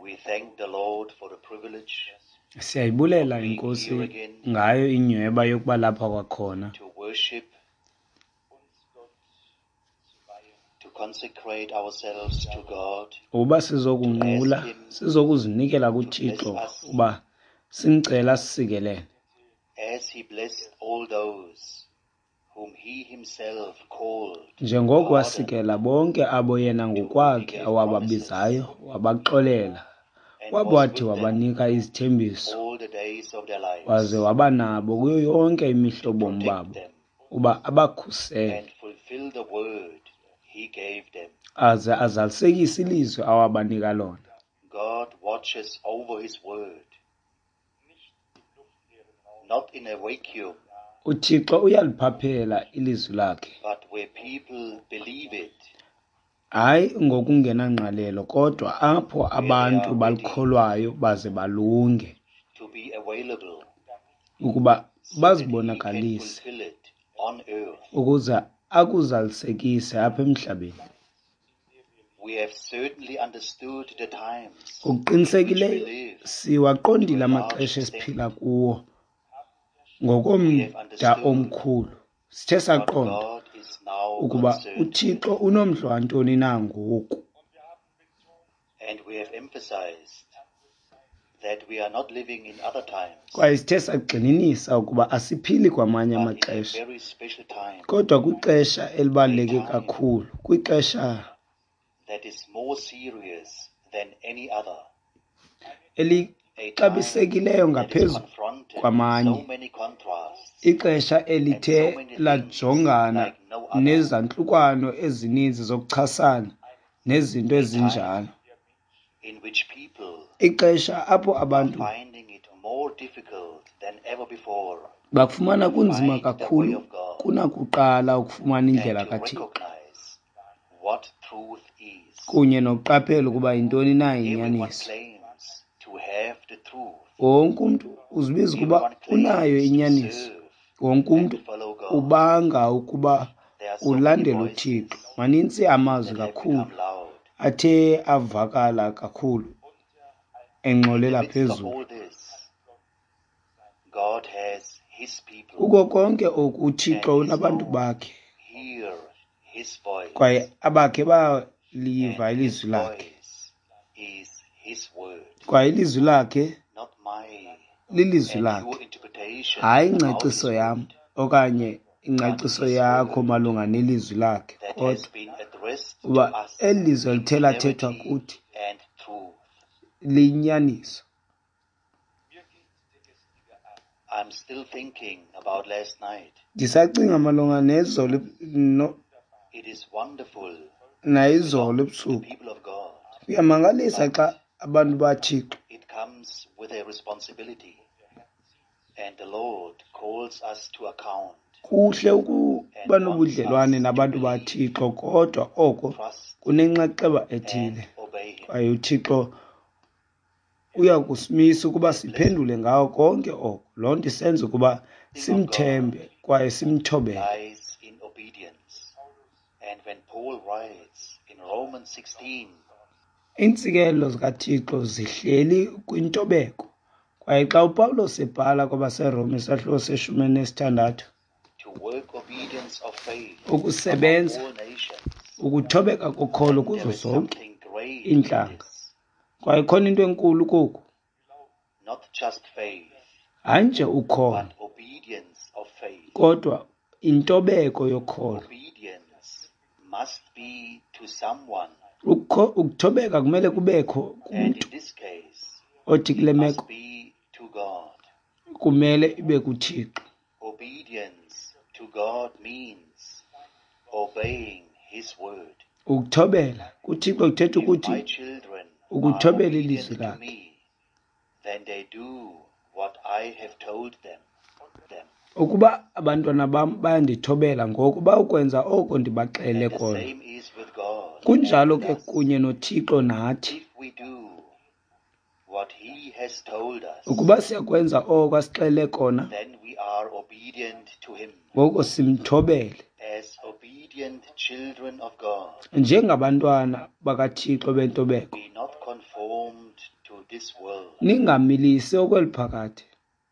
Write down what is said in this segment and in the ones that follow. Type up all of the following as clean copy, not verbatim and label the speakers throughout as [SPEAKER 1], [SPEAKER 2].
[SPEAKER 1] We thank the Lord for the privilege
[SPEAKER 2] Siyayibulela inkosi ngayo inyweba yokuba lapha kwakhona
[SPEAKER 1] to worship, to consecrate ourselves to God,
[SPEAKER 2] uba sizokunqula sizokuzinikela kuThixo uba simcela sikelele
[SPEAKER 1] as He blessed all those whom He Himself called.
[SPEAKER 2] njengoko wasikela bonke abo yena ngokwakhe awababizayo wabaxolela wabo wathi wabanika izithembiso
[SPEAKER 1] All the days of their lives,
[SPEAKER 2] waze wabanabo kuyo yonke imihlobomi babo uba abakhusele
[SPEAKER 1] and fulfill the word He gave them.
[SPEAKER 2] aze azalisekise ilizwe awabanika lona.
[SPEAKER 1] God watches over His word, not in a vacuum,
[SPEAKER 2] uThixo uyaliphaphela ilizwi lakhe,
[SPEAKER 1] but where people believe it,
[SPEAKER 2] hayi ngokungenangqalelo kodwa apho abantu balikholwayo baze balunge
[SPEAKER 1] to be available
[SPEAKER 2] ukuba
[SPEAKER 1] so that He can
[SPEAKER 2] bazibonakalise
[SPEAKER 1] fulfill it on earth.
[SPEAKER 2] ukuze akuzalisekise apha emhlabeni.
[SPEAKER 1] We have certainly understood the times
[SPEAKER 2] Ngokuqinisekileyo
[SPEAKER 1] in which we live.
[SPEAKER 2] siwaqondile amaxesha esiphila kuwo ngokomda omkhulu. Sithe
[SPEAKER 1] But
[SPEAKER 2] saqonda
[SPEAKER 1] God is now
[SPEAKER 2] ukuba
[SPEAKER 1] concerned,
[SPEAKER 2] uThixo unomdla ntoni na ngoku,
[SPEAKER 1] and we have emphasized that we are not living in other times,
[SPEAKER 2] kwaye sithe sagxininisa ukuba asiphili kwamanye
[SPEAKER 1] but in a
[SPEAKER 2] amaxesha
[SPEAKER 1] very special time
[SPEAKER 2] kodwa kwixesha elibaluleke kakhulu, kwixesha
[SPEAKER 1] that is more serious than any other.
[SPEAKER 2] elixabisekileyo
[SPEAKER 1] That is
[SPEAKER 2] ngaphezu
[SPEAKER 1] confronted with so
[SPEAKER 2] kwamanye,
[SPEAKER 1] many contrasts
[SPEAKER 2] ixesha elithe lajongana nezantlukwano ezininzi zokuchasana nezinto ezinjalo,
[SPEAKER 1] in which people
[SPEAKER 2] ixesha apho
[SPEAKER 1] are
[SPEAKER 2] abantu
[SPEAKER 1] finding it more difficult than ever before
[SPEAKER 2] bakufumana kunzima
[SPEAKER 1] find the way
[SPEAKER 2] kakhulu
[SPEAKER 1] of God
[SPEAKER 2] kunakuqala ukufumana indlela
[SPEAKER 1] and to
[SPEAKER 2] kaThixo
[SPEAKER 1] recognize what truth is.
[SPEAKER 2] kunye nokuqaphela ukuba yintoni na
[SPEAKER 1] Everyone
[SPEAKER 2] inyaniso.
[SPEAKER 1] claims to have the truth.
[SPEAKER 2] Wonke umntu uzibiza ukuba
[SPEAKER 1] Everyone
[SPEAKER 2] unayo
[SPEAKER 1] claims to
[SPEAKER 2] inyaniso.
[SPEAKER 1] serve
[SPEAKER 2] Wonke
[SPEAKER 1] and
[SPEAKER 2] umntu
[SPEAKER 1] to follow God.
[SPEAKER 2] ubanga ukuba
[SPEAKER 1] There are so many
[SPEAKER 2] ulandela
[SPEAKER 1] voices
[SPEAKER 2] uThixo. Manintsi amazwi
[SPEAKER 1] that have
[SPEAKER 2] kakhulu
[SPEAKER 1] become loud.
[SPEAKER 2] athe avakala kakhulu
[SPEAKER 1] In the
[SPEAKER 2] engxolela
[SPEAKER 1] midst of
[SPEAKER 2] phezulu.
[SPEAKER 1] all this, God has His people.
[SPEAKER 2] Kuko konke oku uThixo unabantu bakhe,
[SPEAKER 1] Hear His voice.
[SPEAKER 2] kwaye abakhe baliva
[SPEAKER 1] And His
[SPEAKER 2] ilizwi lakhe,
[SPEAKER 1] voice is His word,
[SPEAKER 2] kwaye ilizwi lakhe
[SPEAKER 1] not my
[SPEAKER 2] lilizwi
[SPEAKER 1] and
[SPEAKER 2] lakhe,
[SPEAKER 1] your interpretation
[SPEAKER 2] hayi
[SPEAKER 1] about His
[SPEAKER 2] ingcaciso yam
[SPEAKER 1] word
[SPEAKER 2] okanye ingcaciso yakho malunga nelizwi lakhe,
[SPEAKER 1] that
[SPEAKER 2] kodwa
[SPEAKER 1] has been addressed to
[SPEAKER 2] uba
[SPEAKER 1] us
[SPEAKER 2] eli lizwi
[SPEAKER 1] in
[SPEAKER 2] lithe lathethwa
[SPEAKER 1] sincerity
[SPEAKER 2] kuthi
[SPEAKER 1] and truth.
[SPEAKER 2] liyinyaniso.
[SPEAKER 1] I'm still thinking about last night.
[SPEAKER 2] Ndisacinga malunga nezolo
[SPEAKER 1] It is wonderful
[SPEAKER 2] nayizolo
[SPEAKER 1] to the
[SPEAKER 2] ebusuku.
[SPEAKER 1] people of God.
[SPEAKER 2] Kuyamangalisa xa abantu baThixo,
[SPEAKER 1] It comes with a responsibility, and the Lord calls us to account.
[SPEAKER 2] kuhle ukuba nobudlelwane nabantu baThixo kodwa oko
[SPEAKER 1] Trust
[SPEAKER 2] kunenxaxheba
[SPEAKER 1] and
[SPEAKER 2] ethile,
[SPEAKER 1] obey Him.
[SPEAKER 2] kwaye uThixo uya kusimisa ukuba siphendule ngawo konke oko. Loo nto isenza ukuba simthembe kwaye simthobele.
[SPEAKER 1] Lies in obedience. And when Paul writes in Romans 16,
[SPEAKER 2] Iintsikelo zikaThixo zihleli kwintobeko, kwaye xa uPawulos ebhala kwabaseRoma isahluko seshumi enesithandathu,
[SPEAKER 1] to work obedience of faith
[SPEAKER 2] ukusebenza
[SPEAKER 1] among all nations,
[SPEAKER 2] ukuthobeka kokholo
[SPEAKER 1] there
[SPEAKER 2] kuzo
[SPEAKER 1] is
[SPEAKER 2] zonke
[SPEAKER 1] something great
[SPEAKER 2] iintlanga,
[SPEAKER 1] in this.
[SPEAKER 2] kwaye khona into enkulu koku,
[SPEAKER 1] Not just faith,
[SPEAKER 2] hayi nje ukholo
[SPEAKER 1] but obedience of faith.
[SPEAKER 2] kodwa intobeko yokholo.
[SPEAKER 1] Obedience must be to someone,
[SPEAKER 2] Ukuthobeka kumele kubekho
[SPEAKER 1] and
[SPEAKER 2] kumntu
[SPEAKER 1] in this case,
[SPEAKER 2] othi kule
[SPEAKER 1] it
[SPEAKER 2] meko
[SPEAKER 1] must be to God.
[SPEAKER 2] kumele ibe kuThixo.
[SPEAKER 1] Obedience to God means obeying His word.
[SPEAKER 2] Ukuthobela kuThixo kuthetha
[SPEAKER 1] If my
[SPEAKER 2] ukuthi
[SPEAKER 1] children are
[SPEAKER 2] ukuthobela
[SPEAKER 1] obedient
[SPEAKER 2] ilizwi
[SPEAKER 1] to
[SPEAKER 2] lakhe.
[SPEAKER 1] me, then they do what I have told them.
[SPEAKER 2] Ukuba abantwana bam bayandithobela ngoku bakwenza oko ndibaxele
[SPEAKER 1] And the
[SPEAKER 2] kona,
[SPEAKER 1] same is with God.
[SPEAKER 2] kunjalo
[SPEAKER 1] and
[SPEAKER 2] ke
[SPEAKER 1] with us.
[SPEAKER 2] kunye noThixo nathi.
[SPEAKER 1] If we do what He has told us,
[SPEAKER 2] Ukuba siyakwenza oko asixele kona,
[SPEAKER 1] then we are obedient to Him.
[SPEAKER 2] ngoko simthobele.
[SPEAKER 1] As obedient obedient children of God,
[SPEAKER 2] njengabantwana bakaThixo bentobeko,
[SPEAKER 1] be not conformed to this world.
[SPEAKER 2] ningamilisi okweli phakade.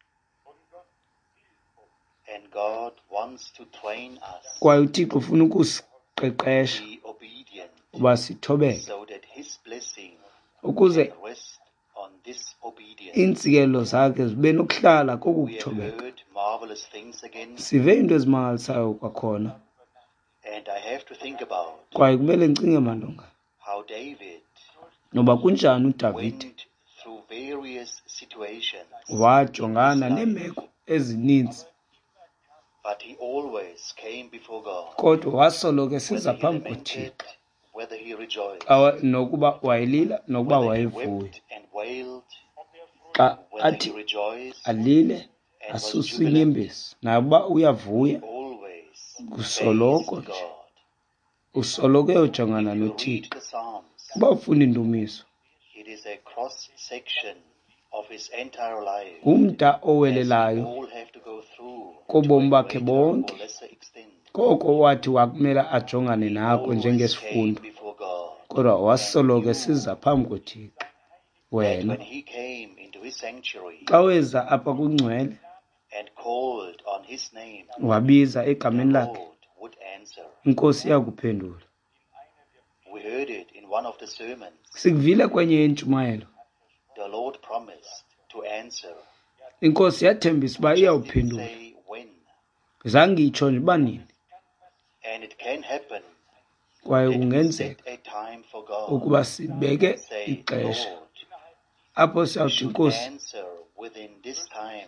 [SPEAKER 1] And God wants to train us
[SPEAKER 2] Kwaye uThixo ufuna
[SPEAKER 1] to
[SPEAKER 2] ukusiqeqesha
[SPEAKER 1] be obedient
[SPEAKER 2] uba sithobeke,
[SPEAKER 1] so that His blessing
[SPEAKER 2] ukuze
[SPEAKER 1] can rest on this obedience.
[SPEAKER 2] iintsikelo zakhe zibe nokuhlala koku
[SPEAKER 1] We have
[SPEAKER 2] kuthobeka.
[SPEAKER 1] heard marvelous things again,
[SPEAKER 2] Sive iinto ezimangalisayo kwakhona,
[SPEAKER 1] and I have to think about
[SPEAKER 2] kwaye kumele ndicinge malunga
[SPEAKER 1] how David
[SPEAKER 2] noba kunjani uDavide
[SPEAKER 1] went through various situations,
[SPEAKER 2] wajongana neemeko ezininzi,
[SPEAKER 1] but he always came before God.
[SPEAKER 2] kodwa wasoloko esiza
[SPEAKER 1] Whether he
[SPEAKER 2] phambi
[SPEAKER 1] lamented,
[SPEAKER 2] koThixo,
[SPEAKER 1] whether he rejoiced,
[SPEAKER 2] nokuba wayelila nokuba
[SPEAKER 1] whether he
[SPEAKER 2] wayevuya.
[SPEAKER 1] wept and wailed,
[SPEAKER 2] Xa
[SPEAKER 1] whether he
[SPEAKER 2] athi
[SPEAKER 1] rejoiced
[SPEAKER 2] alile
[SPEAKER 1] and was
[SPEAKER 2] asuse
[SPEAKER 1] jubilant,
[SPEAKER 2] inyembezi, nakuba uyavuya,
[SPEAKER 1] always
[SPEAKER 2] kusoloko
[SPEAKER 1] praised
[SPEAKER 2] nje
[SPEAKER 1] God.
[SPEAKER 2] usoloko eyojongana
[SPEAKER 1] If you read
[SPEAKER 2] noThixo.
[SPEAKER 1] the Psalms,
[SPEAKER 2] Uba ufuna indumiso,
[SPEAKER 1] it is a cross-section of his entire life,
[SPEAKER 2] ngumda
[SPEAKER 1] as we
[SPEAKER 2] owelelayo
[SPEAKER 1] all have to go through to
[SPEAKER 2] kobomi
[SPEAKER 1] a
[SPEAKER 2] bakhe
[SPEAKER 1] greater or
[SPEAKER 2] bonke,
[SPEAKER 1] lesser extent.
[SPEAKER 2] koko wathi wakumela ajongane
[SPEAKER 1] He
[SPEAKER 2] nako
[SPEAKER 1] always
[SPEAKER 2] njengesifundo,
[SPEAKER 1] came before God,
[SPEAKER 2] kodwa
[SPEAKER 1] and
[SPEAKER 2] wasoloko
[SPEAKER 1] knew
[SPEAKER 2] esiza phambi koThixo.
[SPEAKER 1] that
[SPEAKER 2] Wena
[SPEAKER 1] when he came into his sanctuary
[SPEAKER 2] xa weza apha kungcwele
[SPEAKER 1] and called on his name,
[SPEAKER 2] wabiza
[SPEAKER 1] the
[SPEAKER 2] egameni lakhe,
[SPEAKER 1] Lord would answer.
[SPEAKER 2] inkosi iyakuphendula.
[SPEAKER 1] We heard it in one of the sermons.
[SPEAKER 2] Sikuvile kwenye yentshumayelo,
[SPEAKER 1] The Lord promised to answer.
[SPEAKER 2] inkosi yathembisa uba
[SPEAKER 1] Just didn't
[SPEAKER 2] iyawuphendula,
[SPEAKER 1] say when.
[SPEAKER 2] zange itsho nje uba nini.
[SPEAKER 1] And it can happen
[SPEAKER 2] Kwaye
[SPEAKER 1] that we set
[SPEAKER 2] kungenzeka
[SPEAKER 1] a time for God
[SPEAKER 2] ukuba sibeke
[SPEAKER 1] and say,
[SPEAKER 2] ixesha
[SPEAKER 1] Lord,
[SPEAKER 2] apho
[SPEAKER 1] you
[SPEAKER 2] siyawuthi
[SPEAKER 1] should
[SPEAKER 2] inkosi
[SPEAKER 1] answer within this time.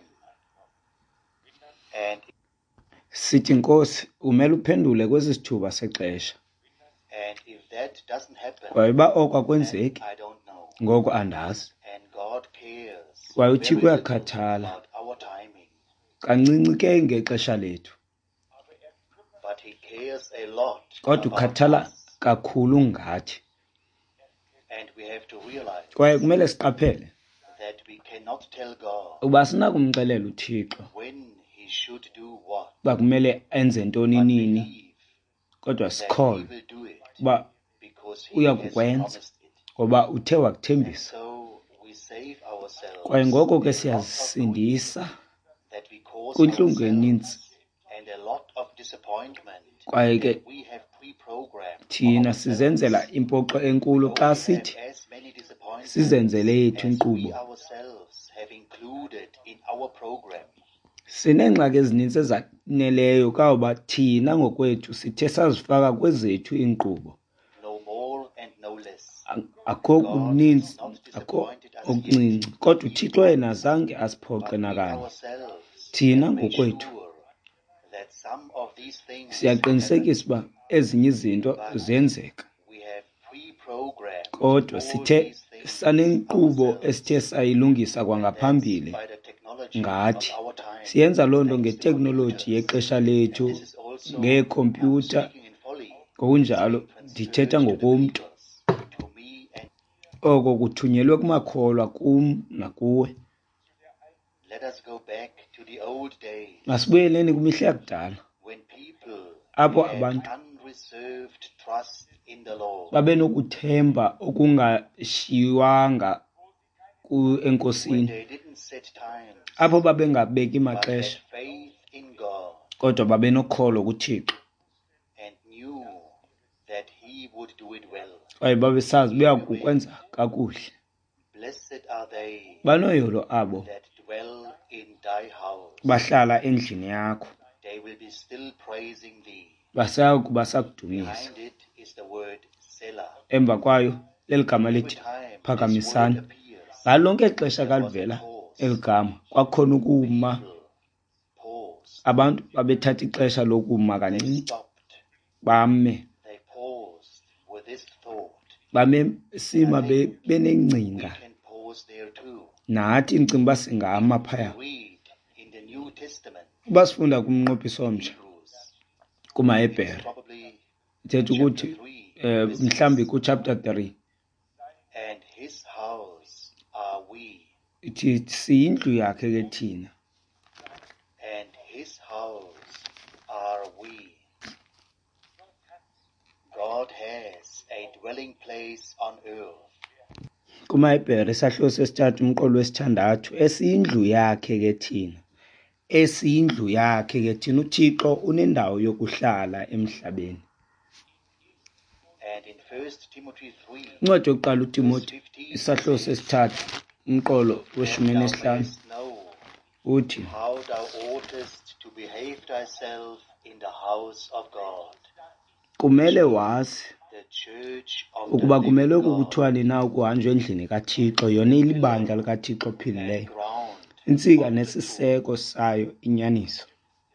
[SPEAKER 1] And
[SPEAKER 2] sithi inkosi umele uphendule kwesi sithuba sexesha.
[SPEAKER 1] if that doesn't happen,
[SPEAKER 2] Kwaye uba oko
[SPEAKER 1] then
[SPEAKER 2] akwenzeki,
[SPEAKER 1] I don't know.
[SPEAKER 2] ngoko andazi.
[SPEAKER 1] And God cares
[SPEAKER 2] Kwaye
[SPEAKER 1] very
[SPEAKER 2] uThixo
[SPEAKER 1] little
[SPEAKER 2] uyakhathala
[SPEAKER 1] about our timing,
[SPEAKER 2] kancinci ke ngexesha lethu,
[SPEAKER 1] but He cares a lot
[SPEAKER 2] kodwa
[SPEAKER 1] about
[SPEAKER 2] ukhathala
[SPEAKER 1] us.
[SPEAKER 2] kakhulu ngathi.
[SPEAKER 1] And we have to realize
[SPEAKER 2] Kwaye kumele siqaphele
[SPEAKER 1] that we cannot tell God
[SPEAKER 2] uba sinakumxelela uThixo
[SPEAKER 1] when He should do what,
[SPEAKER 2] uba kumele enze ntoni
[SPEAKER 1] but
[SPEAKER 2] nini,
[SPEAKER 1] believe
[SPEAKER 2] kodwa
[SPEAKER 1] that He
[SPEAKER 2] sikholwe
[SPEAKER 1] will do it
[SPEAKER 2] uba
[SPEAKER 1] because He
[SPEAKER 2] uya
[SPEAKER 1] has
[SPEAKER 2] kukwenza
[SPEAKER 1] promised it.
[SPEAKER 2] ngoba uthe
[SPEAKER 1] And
[SPEAKER 2] wakuthembisa.
[SPEAKER 1] so we save ourselves
[SPEAKER 2] Kwaye ngoko ke
[SPEAKER 1] a lot of
[SPEAKER 2] siyazisindisa
[SPEAKER 1] that we cause
[SPEAKER 2] kwintlungu eninzi.
[SPEAKER 1] ourselves and a lot of disappointment
[SPEAKER 2] Kwaye ke
[SPEAKER 1] that we have pre-programmed for
[SPEAKER 2] thina
[SPEAKER 1] ourselves.
[SPEAKER 2] sizenzela impoqo enkulu
[SPEAKER 1] We
[SPEAKER 2] xa
[SPEAKER 1] only
[SPEAKER 2] sithi
[SPEAKER 1] have as many disappointments
[SPEAKER 2] sizenzele yethu
[SPEAKER 1] as we
[SPEAKER 2] inkqubo.
[SPEAKER 1] ourselves have included in our program.
[SPEAKER 2] Sineengxaki ezininzi ezaneleyo kawuba thina ngokwethu sithe sazifaka kwezethu iinkqubo.
[SPEAKER 1] No more and no less.
[SPEAKER 2] Akho
[SPEAKER 1] God
[SPEAKER 2] kuninzi,
[SPEAKER 1] has not
[SPEAKER 2] akho
[SPEAKER 1] disappointed us
[SPEAKER 2] okuncinci,
[SPEAKER 1] yet,
[SPEAKER 2] kodwa uThixo yena azange
[SPEAKER 1] but
[SPEAKER 2] asiphoqe
[SPEAKER 1] we
[SPEAKER 2] nakanye.
[SPEAKER 1] ourselves
[SPEAKER 2] Thina
[SPEAKER 1] have made
[SPEAKER 2] ngokwethu
[SPEAKER 1] sure that some of these things happen.
[SPEAKER 2] siyaqinisekisa uba ezinye izinto zenzeka,
[SPEAKER 1] We have pre-programmed
[SPEAKER 2] kodwa
[SPEAKER 1] all
[SPEAKER 2] sithe
[SPEAKER 1] these things
[SPEAKER 2] sanenkqubo
[SPEAKER 1] ourselves.
[SPEAKER 2] esithe sayilungisa
[SPEAKER 1] That's
[SPEAKER 2] kwangaphambili
[SPEAKER 1] by the technology
[SPEAKER 2] ngathi.
[SPEAKER 1] of our time.
[SPEAKER 2] Siyenza loo nto
[SPEAKER 1] Thanks to
[SPEAKER 2] ngeteknoloji
[SPEAKER 1] computers.
[SPEAKER 2] yexesha
[SPEAKER 1] And
[SPEAKER 2] lethu,
[SPEAKER 1] this is also, I'm
[SPEAKER 2] ngeekhompyutha.
[SPEAKER 1] speaking in folly,
[SPEAKER 2] Ngokunjalo
[SPEAKER 1] being transferred
[SPEAKER 2] ndithetha
[SPEAKER 1] to the
[SPEAKER 2] ngokomntu,
[SPEAKER 1] believers, to me, and
[SPEAKER 2] oko kuthunyelwe kumakholwa kum nakuwe.
[SPEAKER 1] let us go back to the old days
[SPEAKER 2] Masibuyeleni kwimihla yakudala
[SPEAKER 1] when people
[SPEAKER 2] apho
[SPEAKER 1] had
[SPEAKER 2] abantu
[SPEAKER 1] unreserved trust in the Lord.
[SPEAKER 2] babe nokuthemba okungashiywanga
[SPEAKER 1] When
[SPEAKER 2] enkosini,
[SPEAKER 1] they didn't set times,
[SPEAKER 2] apho babengabeki
[SPEAKER 1] but had
[SPEAKER 2] maxesha,
[SPEAKER 1] faith in God
[SPEAKER 2] kodwa babe nokholo kuThixo,
[SPEAKER 1] and knew that He would do it well.
[SPEAKER 2] kwaye babesazi uya kukwenza kakuhle.
[SPEAKER 1] Blessed are they
[SPEAKER 2] Banoyolo abo
[SPEAKER 1] that dwell in thy house.
[SPEAKER 2] bahlala endlini yakho,
[SPEAKER 1] They will be still praising thee.
[SPEAKER 2] basaya kuba sakudumisa.
[SPEAKER 1] Behind it is the word Selah.
[SPEAKER 2] Emva kwayo leli gama
[SPEAKER 1] Every
[SPEAKER 2] lithi
[SPEAKER 1] time this word
[SPEAKER 2] phakamisani.
[SPEAKER 1] appears,
[SPEAKER 2] Ngalo lonke ixesha
[SPEAKER 1] there was a
[SPEAKER 2] kalivela
[SPEAKER 1] pause.
[SPEAKER 2] eli gama kwakhona ukuma.
[SPEAKER 1] People paused.
[SPEAKER 2] Abantu babethatha ixesha lokuma
[SPEAKER 1] They
[SPEAKER 2] kancinci,
[SPEAKER 1] stopped.
[SPEAKER 2] bame,
[SPEAKER 1] They paused with this thought.
[SPEAKER 2] bamesima
[SPEAKER 1] We
[SPEAKER 2] benengcinga.
[SPEAKER 1] can pause there too.
[SPEAKER 2] Nathi ndicinga uba singama
[SPEAKER 1] We
[SPEAKER 2] phaya.
[SPEAKER 1] read in the New Testament,
[SPEAKER 2] Uba sifunda kumnqophiso omtsha
[SPEAKER 1] Hebrews, it's
[SPEAKER 2] kumaHebhere,
[SPEAKER 1] probably
[SPEAKER 2] ithetha ukuthi
[SPEAKER 1] chapter 3, verse
[SPEAKER 2] mhlambi
[SPEAKER 1] 6.
[SPEAKER 2] kuchapter 3
[SPEAKER 1] And his house are we,
[SPEAKER 2] ithi siyindlu yakhe ke thina,
[SPEAKER 1] and his house are we. dwelling place on earth.
[SPEAKER 2] kumaHebhere isahluko sesithathu umqolo wesithandathu, esiyindlu yakhe ke thina, esiyindlu yakhe ke thina. uThixo unendawo yokuhlala emhlabeni.
[SPEAKER 1] And in 1 Timothy 3,
[SPEAKER 2] Incwadi yokuqala
[SPEAKER 1] verse
[SPEAKER 2] uTimothi
[SPEAKER 1] 15,
[SPEAKER 2] isahluko
[SPEAKER 1] says,
[SPEAKER 2] sesithathu umqolo
[SPEAKER 1] "That
[SPEAKER 2] weshumi
[SPEAKER 1] thou
[SPEAKER 2] nesihlanu
[SPEAKER 1] mayest know
[SPEAKER 2] uthi,
[SPEAKER 1] how thou oughtest to behave thyself in the house of God,
[SPEAKER 2] kumele wazi
[SPEAKER 1] the church of the
[SPEAKER 2] ukuba kumele
[SPEAKER 1] living God,
[SPEAKER 2] kuthiwani na ukuhanjwa endlini kaThixo, yona ilibandla likaThixo
[SPEAKER 1] and
[SPEAKER 2] ophilileyo,
[SPEAKER 1] ground
[SPEAKER 2] insika
[SPEAKER 1] of the truth."
[SPEAKER 2] nesiseko sayo, inyaniso.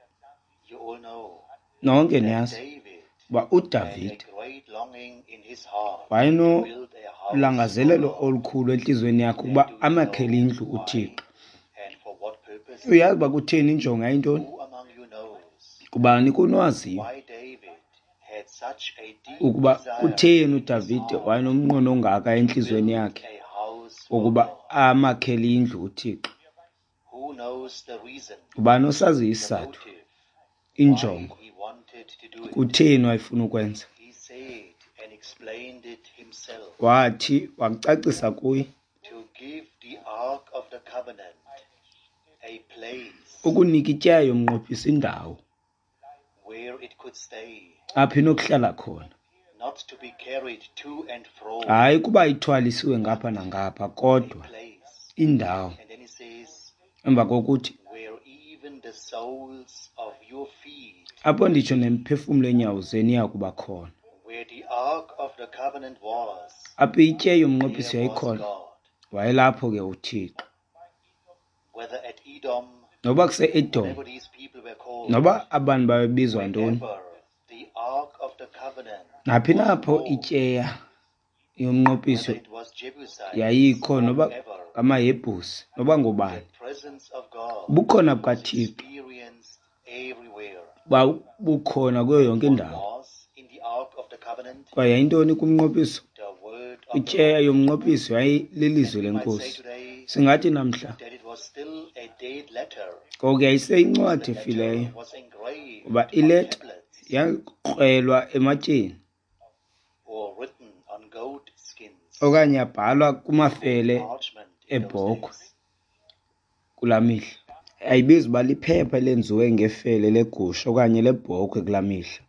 [SPEAKER 1] You all know
[SPEAKER 2] Nonke
[SPEAKER 1] that
[SPEAKER 2] niyazi
[SPEAKER 1] David
[SPEAKER 2] uba
[SPEAKER 1] had a
[SPEAKER 2] uDavide
[SPEAKER 1] great longing in his heart to
[SPEAKER 2] wayeno
[SPEAKER 1] build a house for
[SPEAKER 2] ulangazelelo
[SPEAKER 1] God.
[SPEAKER 2] olukhulu enhliziyweni yakhe ukuba amakhele indlu uThixo.
[SPEAKER 1] And for what purpose?
[SPEAKER 2] Uyazi uba kutheni injongo yayintoni?
[SPEAKER 1] Who among you knows
[SPEAKER 2] Kubani kunwaziyo
[SPEAKER 1] why David had such a deep
[SPEAKER 2] ukuba
[SPEAKER 1] desire
[SPEAKER 2] kutheni
[SPEAKER 1] in his
[SPEAKER 2] uDavide
[SPEAKER 1] heart
[SPEAKER 2] wayenomnqono ongaka
[SPEAKER 1] to
[SPEAKER 2] enhliziyweni
[SPEAKER 1] build
[SPEAKER 2] yakhe
[SPEAKER 1] a house for
[SPEAKER 2] ukuba
[SPEAKER 1] God?
[SPEAKER 2] amakhele indlu uThixo?
[SPEAKER 1] Who knows the reason,
[SPEAKER 2] Ubani osazi
[SPEAKER 1] the
[SPEAKER 2] isizathu,
[SPEAKER 1] motive, why
[SPEAKER 2] injongo,
[SPEAKER 1] he wanted to do it?
[SPEAKER 2] kutheni wayefuna ukwenza?
[SPEAKER 1] He said and explained it himself,
[SPEAKER 2] Wathi wakucacisa kuye
[SPEAKER 1] to give the Ark of the Covenant a place
[SPEAKER 2] ukunika ityayo yomnqophisa indawo
[SPEAKER 1] where it could stay,
[SPEAKER 2] apho inokuhlala khona,
[SPEAKER 1] not to be carried to and fro,
[SPEAKER 2] hayi kuba ithwalisiwe ngapha nangapha,
[SPEAKER 1] a
[SPEAKER 2] kodwa
[SPEAKER 1] place.
[SPEAKER 2] indawo.
[SPEAKER 1] And then he says,
[SPEAKER 2] Emva kokuthi
[SPEAKER 1] where even the soles of your feet,
[SPEAKER 2] apho nditsho nemphefumulo enyawo zenu iyakuba khona,
[SPEAKER 1] where the Ark of the Covenant was,
[SPEAKER 2] apho ityayo yomnqophisi
[SPEAKER 1] there was
[SPEAKER 2] yayikhona,
[SPEAKER 1] God.
[SPEAKER 2] wayelapho ke uThixo.
[SPEAKER 1] Whether at Edom,
[SPEAKER 2] Noba kuse-Edom,
[SPEAKER 1] whatever these people were called,
[SPEAKER 2] noba abantu babebizwa ntoni,
[SPEAKER 1] wherever the Ark of the Covenant
[SPEAKER 2] naphi
[SPEAKER 1] was
[SPEAKER 2] napho
[SPEAKER 1] known,
[SPEAKER 2] ityeya yomnqophiso
[SPEAKER 1] whether it was Jebusites
[SPEAKER 2] yayikho,
[SPEAKER 1] or
[SPEAKER 2] noba
[SPEAKER 1] whoever,
[SPEAKER 2] ngamaHebhusi, noba
[SPEAKER 1] the
[SPEAKER 2] ngubani,
[SPEAKER 1] presence of God
[SPEAKER 2] bukhona
[SPEAKER 1] was
[SPEAKER 2] bukaThixo,
[SPEAKER 1] experienced everywhere.
[SPEAKER 2] bukhona kuyo yonke
[SPEAKER 1] What
[SPEAKER 2] indawo.
[SPEAKER 1] was in the Ark of the Covenant?
[SPEAKER 2] Kwaye yayintoni kumnqophiso?
[SPEAKER 1] The word of the
[SPEAKER 2] Ityeya
[SPEAKER 1] Lord.
[SPEAKER 2] yomnqophiso yayililizwe
[SPEAKER 1] And we might say
[SPEAKER 2] lenkosi.
[SPEAKER 1] today
[SPEAKER 2] Singathi namhla
[SPEAKER 1] that it was still a dead letter.
[SPEAKER 2] ngoku yayiseyincwadi
[SPEAKER 1] The
[SPEAKER 2] efileyo,
[SPEAKER 1] letter was engraved
[SPEAKER 2] kuba
[SPEAKER 1] on
[SPEAKER 2] ileta
[SPEAKER 1] tablets
[SPEAKER 2] yakrwelwa ematyeni
[SPEAKER 1] or written on goat skins,
[SPEAKER 2] okanye yabhalwa kumafele
[SPEAKER 1] parchment in those
[SPEAKER 2] ebhokhwe
[SPEAKER 1] days.
[SPEAKER 2] kulaa mihla. Ayibizi uba liphepha elenziwe ngefele legusha okanye lebhokhwe kulaa mihla.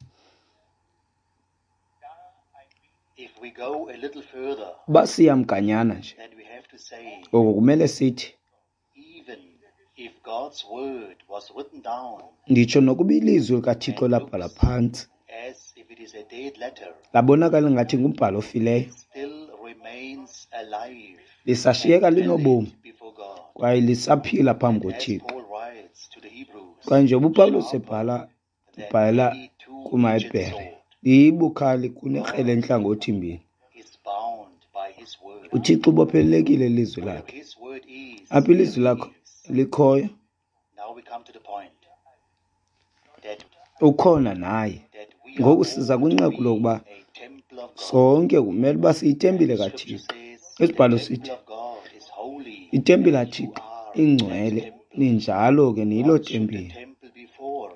[SPEAKER 1] If we go a little further,
[SPEAKER 2] Uba siyamganyana nje,
[SPEAKER 1] then we have to say,
[SPEAKER 2] ngoku kumele sithi,
[SPEAKER 1] even if God's word was written down
[SPEAKER 2] nditsho nokuba ilizwi likaThixo labhala phantsi,
[SPEAKER 1] as if it is a dead letter,
[SPEAKER 2] labonakala ngathi ngumbhalo ofileyo,
[SPEAKER 1] still remains alive
[SPEAKER 2] lisashiyeka
[SPEAKER 1] and
[SPEAKER 2] linobomi
[SPEAKER 1] valid before God.
[SPEAKER 2] kwaye lisaphila phambi
[SPEAKER 1] As
[SPEAKER 2] koThixo.
[SPEAKER 1] Paul writes to the Hebrews,
[SPEAKER 2] Kwaye njengoba uPawulos
[SPEAKER 1] sharper
[SPEAKER 2] ebhala
[SPEAKER 1] than any two-edged
[SPEAKER 2] kumaHebhere,
[SPEAKER 1] sword,
[SPEAKER 2] libukhali kunekrele entlangothi mbini.
[SPEAKER 1] is bound by his word.
[SPEAKER 2] uThixo ubophelelekile ilizwi
[SPEAKER 1] Where
[SPEAKER 2] lakhe.
[SPEAKER 1] his word is,
[SPEAKER 2] Apho ilizwi
[SPEAKER 1] there
[SPEAKER 2] lakho
[SPEAKER 1] is.
[SPEAKER 2] likhoyo,
[SPEAKER 1] Now we come to the point that
[SPEAKER 2] ukhona naye.
[SPEAKER 1] we are
[SPEAKER 2] Ngoku
[SPEAKER 1] all
[SPEAKER 2] siza
[SPEAKER 1] to
[SPEAKER 2] kwinqaku
[SPEAKER 1] be
[SPEAKER 2] lokuba
[SPEAKER 1] a temple of God.
[SPEAKER 2] sonke kumele uba siyitempile
[SPEAKER 1] Scripture
[SPEAKER 2] kaThixo.
[SPEAKER 1] says, the
[SPEAKER 2] Isibhalo
[SPEAKER 1] temple
[SPEAKER 2] sithi
[SPEAKER 1] of God is holy.
[SPEAKER 2] itempile
[SPEAKER 1] and you
[SPEAKER 2] kaThixo
[SPEAKER 1] are
[SPEAKER 2] ingcwele,
[SPEAKER 1] that temple.
[SPEAKER 2] ninjalo ke niyilo
[SPEAKER 1] What should the
[SPEAKER 2] tempile.
[SPEAKER 1] temple be for?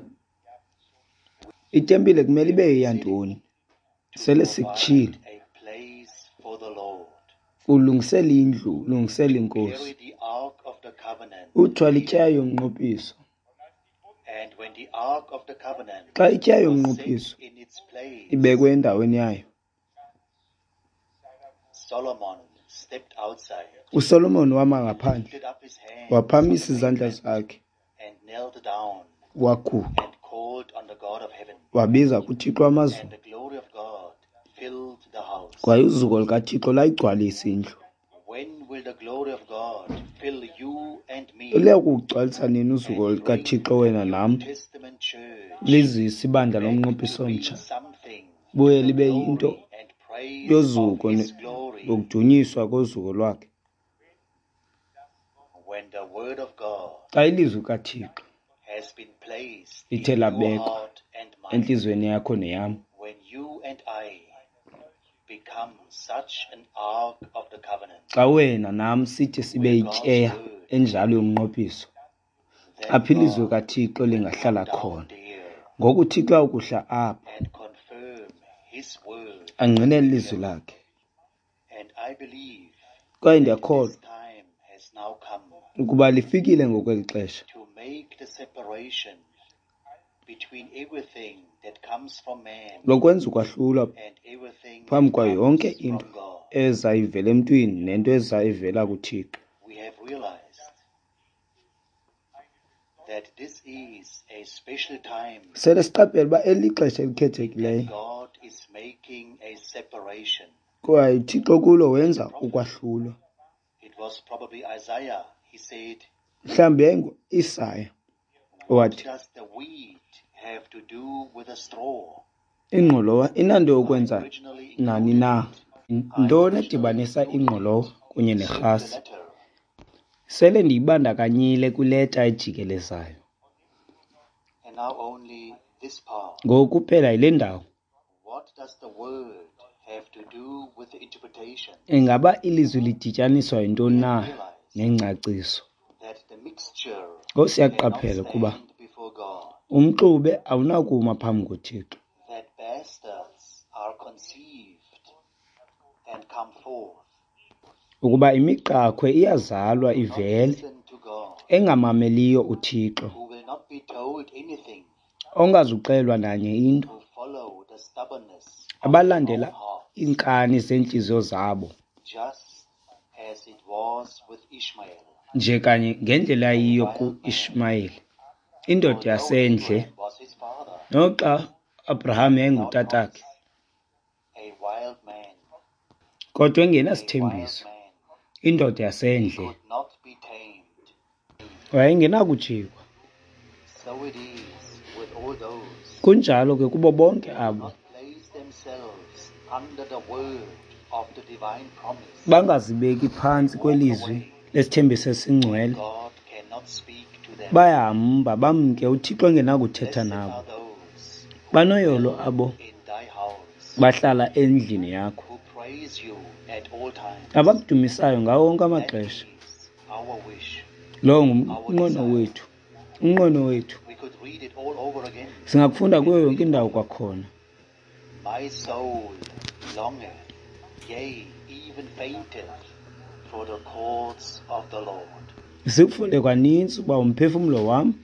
[SPEAKER 2] Itempile kumele ibe yeyantoni?
[SPEAKER 1] To
[SPEAKER 2] Sele
[SPEAKER 1] provide
[SPEAKER 2] sikutshilo,
[SPEAKER 1] a place for the Lord.
[SPEAKER 2] ulungisela indlu, ulungisela inkosi,
[SPEAKER 1] Carry the Ark of the Covenant.
[SPEAKER 2] uthwala ityayo yomnqophiso.
[SPEAKER 1] And when the Ark of the Covenant
[SPEAKER 2] Xa ityayo
[SPEAKER 1] was
[SPEAKER 2] yomnqophiso
[SPEAKER 1] set in its place,
[SPEAKER 2] ibekwe endaweni yayo,
[SPEAKER 1] Solomon stepped outside,
[SPEAKER 2] uSolomon wama ngaphandle,
[SPEAKER 1] lifted up his hands
[SPEAKER 2] waphamisa izandla zakhe,
[SPEAKER 1] and knelt down
[SPEAKER 2] waguqa,
[SPEAKER 1] and called on the God of heaven.
[SPEAKER 2] wabiza kuThixo
[SPEAKER 1] And
[SPEAKER 2] amazulu,
[SPEAKER 1] the glory of God filled the house.
[SPEAKER 2] kwaye uzuko likaThixo layigcwalisa indlu.
[SPEAKER 1] When will the glory of God fill you and me
[SPEAKER 2] Uliya kugcwalisa nini uzuko
[SPEAKER 1] and bring
[SPEAKER 2] likaThixo wena
[SPEAKER 1] the New
[SPEAKER 2] nam,
[SPEAKER 1] Testament church
[SPEAKER 2] lizise ibandla
[SPEAKER 1] back
[SPEAKER 2] lomnqophiso
[SPEAKER 1] to be
[SPEAKER 2] omtsha,
[SPEAKER 1] something
[SPEAKER 2] buye
[SPEAKER 1] to the
[SPEAKER 2] libe yinto
[SPEAKER 1] glory and praise
[SPEAKER 2] yozuko
[SPEAKER 1] of his glory?
[SPEAKER 2] lokudunyiswa kozuko lwakhe?
[SPEAKER 1] When the word of God
[SPEAKER 2] Xa ilizwi kaThixo
[SPEAKER 1] has been placed
[SPEAKER 2] lithe
[SPEAKER 1] in your
[SPEAKER 2] labekwa
[SPEAKER 1] heart and mind,
[SPEAKER 2] entliziyweni yakho neyam,
[SPEAKER 1] when you and I become such an ark of the covenant,
[SPEAKER 2] xa wena nam sithi sibe yityeya enjalo yomnqophiso,
[SPEAKER 1] then
[SPEAKER 2] apho ilizwi
[SPEAKER 1] God
[SPEAKER 2] kaThixo
[SPEAKER 1] will
[SPEAKER 2] lingahlala
[SPEAKER 1] come down
[SPEAKER 2] khona.
[SPEAKER 1] there
[SPEAKER 2] Ngoku uThixo ukuhla apha
[SPEAKER 1] and confirm His word.
[SPEAKER 2] angqinele ilizwi lakhe.
[SPEAKER 1] And I believe
[SPEAKER 2] Kwaye
[SPEAKER 1] that
[SPEAKER 2] ndiyakholwa
[SPEAKER 1] this time has now come
[SPEAKER 2] ukuba lifikile ngokweli xesha
[SPEAKER 1] to make the separation between everything that comes from man
[SPEAKER 2] lokwenza ukwahlula
[SPEAKER 1] and everything
[SPEAKER 2] phambi
[SPEAKER 1] that
[SPEAKER 2] kwayo yonke
[SPEAKER 1] comes
[SPEAKER 2] into
[SPEAKER 1] from God.
[SPEAKER 2] ezayivela emntwini nento ezayivela kuThixo.
[SPEAKER 1] We have realized that this is a special time
[SPEAKER 2] Sele siqaphele uba eli xesha
[SPEAKER 1] that
[SPEAKER 2] elikhethekileyo
[SPEAKER 1] God is making a separation.
[SPEAKER 2] kwaye uThixo kulo wenza ukwahlulwa.
[SPEAKER 1] It was probably Isaiah. He said,
[SPEAKER 2] Mhlawumbi yayingu-Isaya
[SPEAKER 1] what
[SPEAKER 2] owathi
[SPEAKER 1] does the wheat have to do with the straw?
[SPEAKER 2] ingqolowa inanto yokwenza
[SPEAKER 1] Originally
[SPEAKER 2] nani na? Ntoni edibanisa ingqolowa kunye
[SPEAKER 1] included the
[SPEAKER 2] nerhasi?
[SPEAKER 1] letter.
[SPEAKER 2] Sele ndiyibandakanyile kwileta ejikelezayo.
[SPEAKER 1] And now only this part.
[SPEAKER 2] Ngoku kuphela yile ndawo.
[SPEAKER 1] What does the word have to do with the interpretation?
[SPEAKER 2] Ingaba ilizwi lidityaniswa yintoni na nengcaciso?
[SPEAKER 1] That the mixture
[SPEAKER 2] Ngoku
[SPEAKER 1] cannot
[SPEAKER 2] siyaqaphela ukuba
[SPEAKER 1] stand before God.
[SPEAKER 2] umxube awunakuma phambi koThixo.
[SPEAKER 1] That bastards are conceived and come forth.
[SPEAKER 2] Ukuba imiqakhwe iyazalwa
[SPEAKER 1] Not
[SPEAKER 2] ivele
[SPEAKER 1] listen to God.
[SPEAKER 2] engamameliyo uThixo,
[SPEAKER 1] Who will not be told anything.
[SPEAKER 2] ongazuxelwa nanye into,
[SPEAKER 1] Who follow the stubbornness of their own
[SPEAKER 2] abalandela
[SPEAKER 1] heart.
[SPEAKER 2] iinkani zeentliziyo zabo,
[SPEAKER 1] Just as it was with Ishmael.
[SPEAKER 2] nje kanye ngendlela yiyo ku-Ishmayeli, indoda yasendle,
[SPEAKER 1] Abraham was his father.
[SPEAKER 2] noxa Abraham yayingutatakhe,
[SPEAKER 1] A wild man.
[SPEAKER 2] kodwa
[SPEAKER 1] A
[SPEAKER 2] engenasithembiso,
[SPEAKER 1] wild man.
[SPEAKER 2] indoda yasendle,
[SPEAKER 1] Could not be tamed.
[SPEAKER 2] wayengenakujikwa.
[SPEAKER 1] So it is with all those
[SPEAKER 2] Kunjalo ke kubo bonke
[SPEAKER 1] who
[SPEAKER 2] abo
[SPEAKER 1] not place themselves under the word of the divine promise.
[SPEAKER 2] bangazibeki phantsi kwelizwi lesithembiso esingcwele,
[SPEAKER 1] God cannot speak to them.
[SPEAKER 2] bayahamba bamke uThixo engenakuthetha
[SPEAKER 1] Blessed
[SPEAKER 2] nabo.
[SPEAKER 1] are those
[SPEAKER 2] Banoyolo abo
[SPEAKER 1] in thy house
[SPEAKER 2] bahlala endlini yakho,
[SPEAKER 1] who praise you at all times.
[SPEAKER 2] abakudumisayo ngawo wonke
[SPEAKER 1] That
[SPEAKER 2] amaxesha.
[SPEAKER 1] is our wish.
[SPEAKER 2] Lowo ngumnqweno wethu, umnqweno wethu.
[SPEAKER 1] We could read it all over again.
[SPEAKER 2] Singakufunda kuyo yonke indawo kwakhona.
[SPEAKER 1] My soul longeth, yea, even fainteth, for the courts of the Lord.
[SPEAKER 2] Sikufunde kwaninzi uba umphefumlo wam